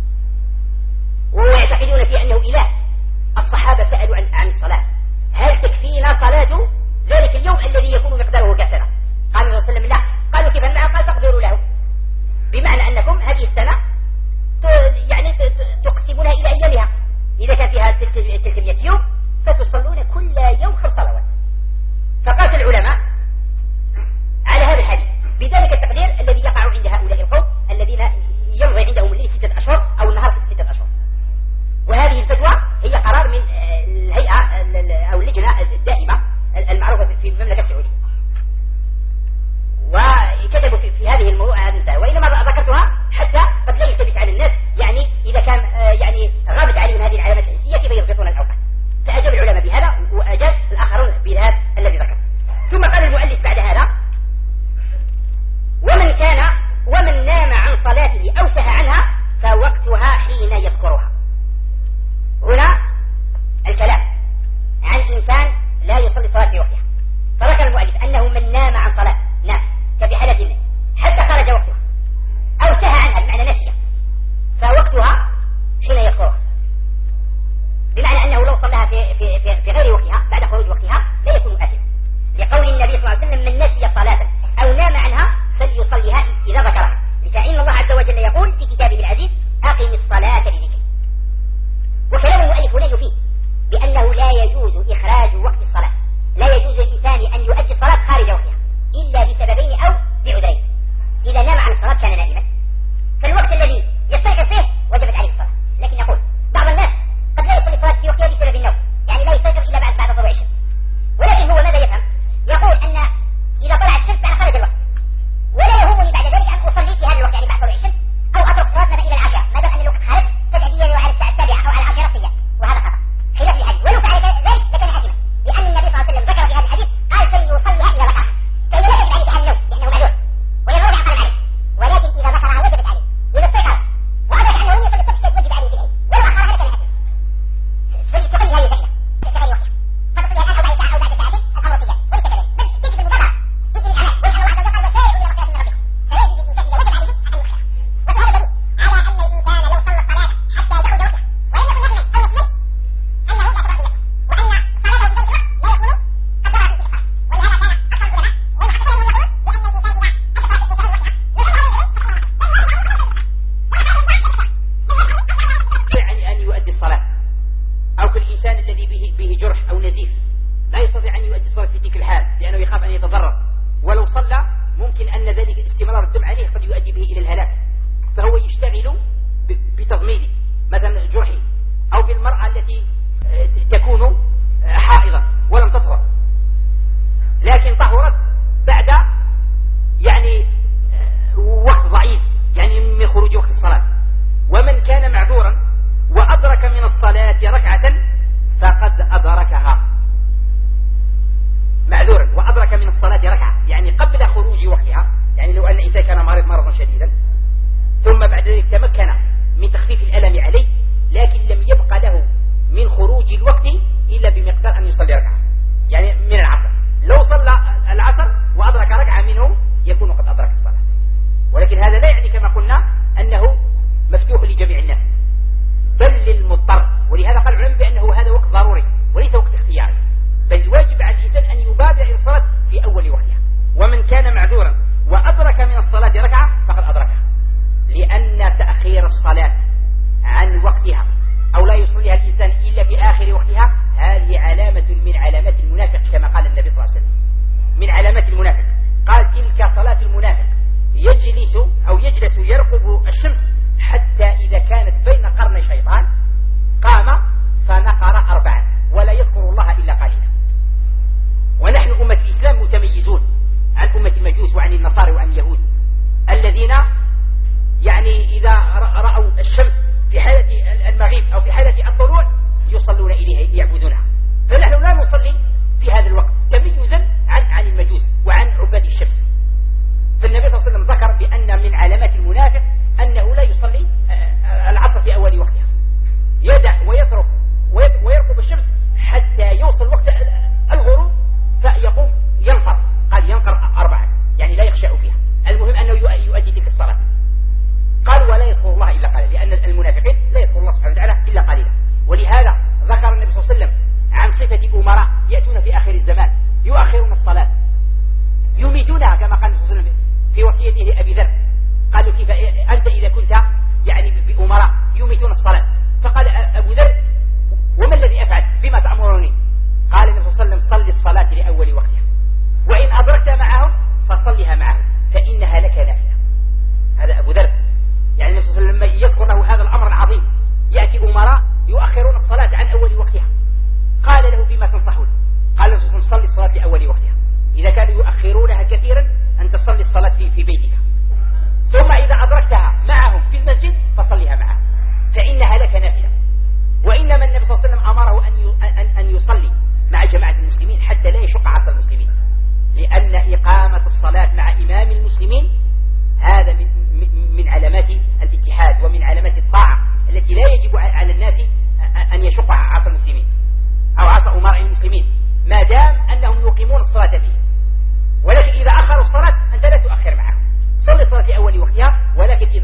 ويعتقدون فيه أنه إله. الصحابة سألوا عن الصلاة، هل تكفينا صلاة ذلك اليوم الذي يكون مقداره كسنة؟ قال النبي صلى الله عليه وسلم لا. قالوا كيف المعنى؟ قال تقدروا له، بمعنى أنكم هذه السنة يعني تقسمونها إلى أيامها، إذا كان فيها 300 يوم فتصلون كل يوم 5 صلوات. فقاس العلماء على هذا الحديث بذلك التقدير الذي يقع عند هؤلاء القوم الذين يمضي عندهم الليل 6 أشهر أو النهار 6 أشهر. وهذه الفتوى هي قرار من الهيئة أو اللجنة الدائمة المعروفة في المملكة السعودية، وكتبوا في هذه الموضوع هذه المسألة، وإنما ذكرتها حتى قد لا يلتبس على الناس، يعني إذا كان يعني غابت عليهم هذه العلامات الحسية كيف يضبطون الأوقات. فأجاب العلماء بهذا وأجاب الآخرون بهذا الذي ذكر. ثم قال المؤلف بعد هذا ومن نام عن صلاته أو سهى عنها فوقتها حين يذكرها. هنا الكلام عن إنسان لا يصلي صلاة في وقتها، فذكر المؤلف يترتب عليه قد يؤدي به إلى الهلاك، فهو يشتغل بتضميده مثلا جرحه، أو بالمرأة التي تكون حائضة ولم تطهر لكن طهرت بعد يعني وقت ضعيف، يعني من خروج وقت الصلاة. ومن كان معذورا وأدرك من الصلاة ركعة فقد أدركها. معذورا وأدرك من الصلاة ركعة يعني قبل خروج وقتها، يعني لو أن إنسان كان مريض مرضا شديدا ثم بعد ذلك تمكن من تخفيف الألم عليه، لكن لم يبقى له من خروج الوقت إلا بمقدار أن يصلي ركعة، يعني من العصر. لو صلى العصر وأدرك ركعة منه يكون قد أدرك الصلاة. ولكن هذا لا يعني كما قلنا أنه مفتوح لجميع الناس، بل للمضطر. ولهذا قال العلماء بأنه هذا وقت ضروري وليس وقت اختياري، بل الواجب على الإنسان أن يبادر إلى الصلاة في أول وقتها. ومن كان معذورا وأدرك من الصلاة ركعة فقد أدركها، لأن تأخير الصلاة عن وقتها أو لا يصليها الإنسان إلا في آخر وقتها هذه علامة من علامات المنافق، كما قال النبي صلى الله عليه وسلم من علامات المنافق. قال تلك صلاة المنافق يجلس يرقب الشمس حتى إذا كانت بين قرني شيطان قام فنقر 4 ولا يذكر الله إلا قليلا. ونحن أمة الإسلام متميزون عن أمة المجوس وعن النصارى وعن اليهود الذين يعني إذا رأوا الشمس في حالة المغيب أو في حالة الطلوع يصلون إليها يعبدونها. فنحن لا نصلي في هذا الوقت تميزا عن المجوس وعن عباد الشمس. فالنبي صلى الله عليه وسلم ذكر بأن من علامات المنافق أنه لا يصلي العصر في أول وقتها، يدع ويترك ويرقب الشمس حتى يوصل وقت الغروب فيقوم ينقر. قال ينقر 4 يعني لا يخشع فيها، المهم أنه يؤدي تلك الصلاة. قال ولا يذكر الله إلا قليلا، لأن المنافقين لا يذكر الله سبحانه وتعالى إلا قليلا. ولهذا ذكر النبي صلى الله عليه وسلم عن صفة أمراء يأتون في آخر الزمان يؤخرون الصلاة يميتونها، كما قال النبي صلى الله عليه وسلم في وصيته لأبي ذر. قالوا كيف أنت إذا كنت يعني بأمراء يميتون الصلاة؟ فقال أبو ذر وما الذي أفعل بما تأمرني؟ قال النبي صلى الله عليه وسلم صل الصلاة لأول وقتها، وإن أدركت معهم فصلها معهم فإنها لك نافلة. هذا أبو ذر، يعني النبي صلى الله عليه وسلم يذكر له هذا الأمر العظيم. يأتي أمراء يؤخرون الصلاة عن أول وقتها، قال له بما تنصحون؟ قال النبي صلى الله عليه وسلم صل الصلاة لأول وقتها. إذا كانوا يؤخرونها كثيرا أن تصلي الصلاة في بيتك، ثم إذا أدركتها معهم في المسجد فصليها معهم فإنها لك نافلة. وإنما النبي صلى الله عليه وسلم أمره أن يصلي مع جماعة المسلمين حتى لا يشق عصر المسلمين، لأن إقامة الصلاة مع إمام المسلمين هذا من علامات الاتحاد ومن علامات الطاعة التي لا يجب على الناس أن يشق عصر المسلمين أو عصر أمراء المسلمين ما دام أنهم يقيمون الصلاة فيه. ولكن إذا أخروا الصلاة أنت لا تؤخر معهم، صل الصلاة في أول وقتها، ولكن إذا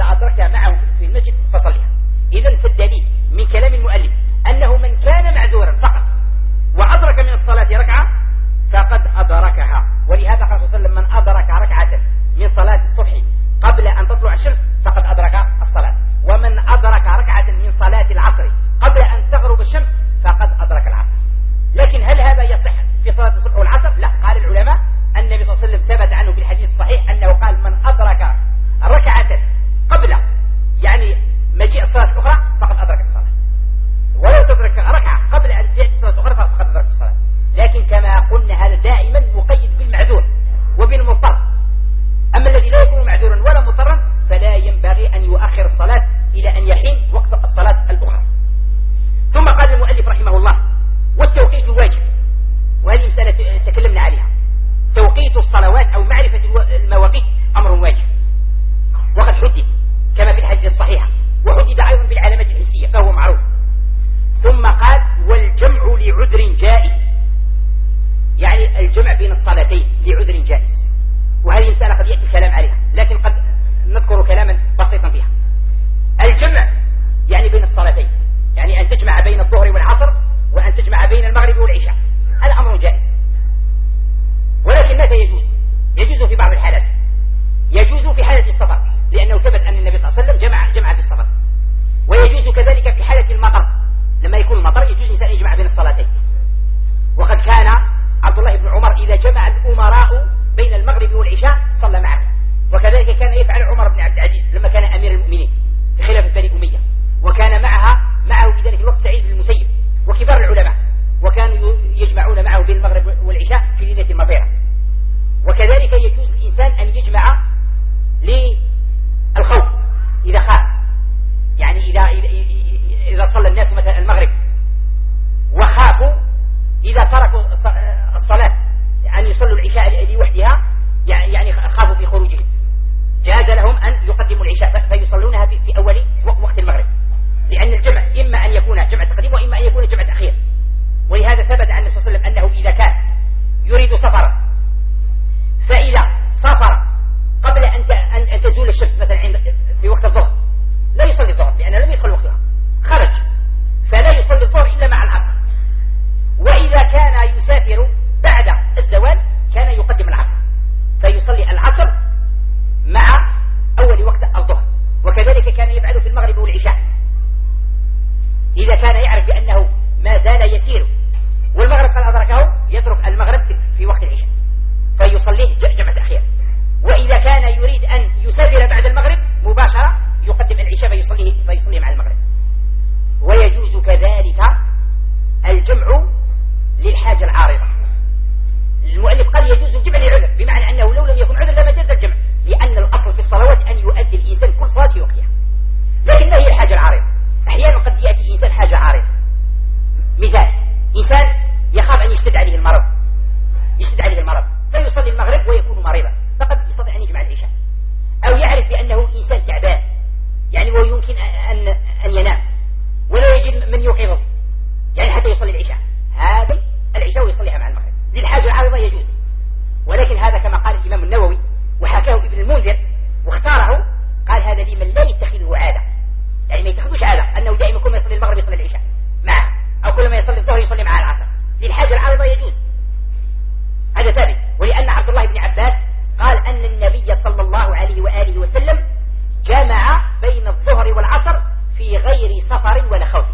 النبي صلى الله عليه وآله وسلم جمع بين الظهر والعصر في غير سفر ولا خوف.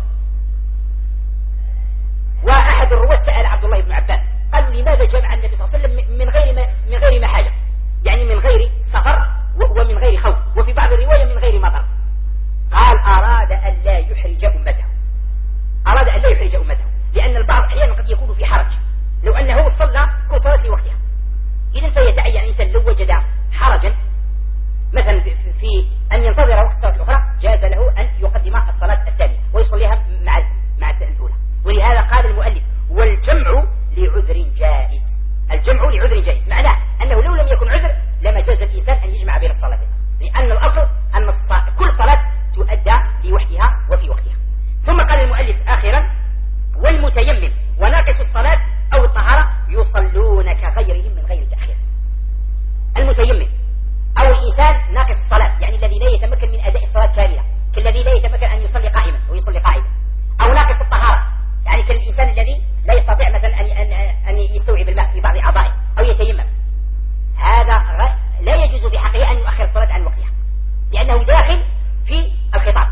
وأحد الرواة سأل عبد الله بن عباس قالوا لماذا جمع النبي صلى الله عليه وسلم من غير ما حاجة، يعني من غير سفر ومن غير خوف، وفي بعض الرواية من غير مطر. قال أراد أن لا يحرج أمته، أراد أن لا يحرج أمته، لأن البعض أحيانا قد يكون في حرج لو أنه صلى كل صلاة في وقتها. إذن فيتعين الإنسان لو وجد حرجا مثلا في أن ينتظر وقت الصلاة الأخرى جاز له أن يقدم الصلاة الثانية ويصليها مع الأولى. ولهذا قال المؤلف والجمع لعذر جائز. الجمع لعذر جائز معناه أنه لو لم يكن عذر لما جاز الإنسان أن يجمع بين الصلاتين، لأن الأصل أن كل صلاة تؤدى لوحدها وفي وقتها. ثم قال المؤلف آخرا والمتيمم وناقص الصلاة أو الطهارة يصلون كغيرهم من غير تأخير. المتيمم أو الإنسان ناقص الصلاة يعني الذي لا يتمكن من أداء الصلاة كاملة، كالذي لا يتمكن أن يصلي قائما ويصلي قاعدا. أو ناقص الطهارة يعني كالإنسان الذي لا يستطيع مثلا أن يستوعب الماء في بعض أعضائه أو يتيمم، هذا لا يجوز بحقه أن يؤخر الصلاة عن وقتها، لأنه داخل في الخطاب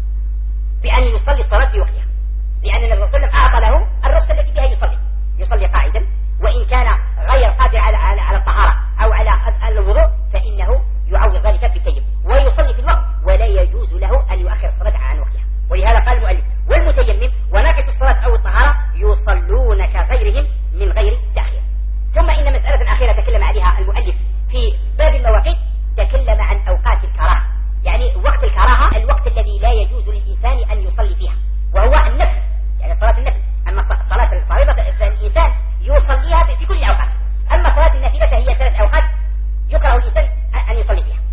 بأن يصلي الصلاة في وقتها، لأن النبي صلى الله عليه وسلم أعطى له الرخصة التي بها يصلي قاعدا، وإن كان غير قادر على الطهارة أو على الوضوء فإنه يعوض ذلك بالتيمم ويصلي في الوقت، ولا يجوز له أن يؤخر الصلاة عن وقتها. ولهذا قال المؤلف والمتيمم وناقص الصلاة أو الطهارة يصلون كغيرهم من غير تأخير. ثم إن مسألة أخيرة تكلم عليها المؤلف في باب المواقيت، تكلم عن أوقات الكراهة، يعني وقت الكراهة الوقت الذي لا يجوز للإنسان أن يصلي فيها، وهو النفل يعني صلاة النفل. أما صلاة الفريضة فالإنسان يصليها في كل الأوقات، أما صلاة النافلة هي 3 أوقات يكره الإنسان أن يصلي فيها: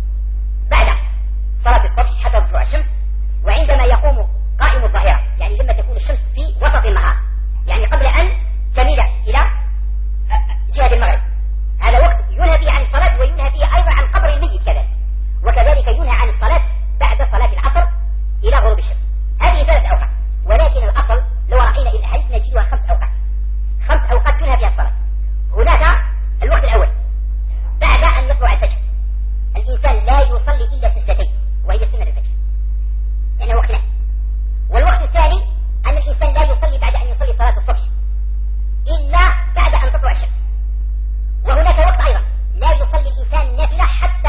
بعد صلاة الصبح حتى تطلع الشمس، وعندما يقوم قائم الظهيرة يعني لما تكون الشمس في وسط النهار، يعني قبل أن تميل إلى جهة المغرب، هذا وقت ينهى فيه عن الصلاة وينهى فيه أيضا عن قبر الميت كذلك. وكذلك ينهى عن الصلاة بعد صلاة العصر إلى غروب الشمس. هذه 3 أوقات، ولكن الأصل لو رأينا إلى الحديث نجدها 5 أوقات، 5 أوقات تنهى فيها الصلاة. هناك الوقت الأول بعد أن يطلع الفجر، الإنسان لا يصلي إلا 2 وهي سنة الفجر لأنه وقت نهي. والوقت الثاني أن الإنسان لا يصلي بعد أن يصلي صلاة الصبح إلا بعد أن تطلع الشمس. وهناك وقت أيضا لا يصلي الإنسان النافلة حتى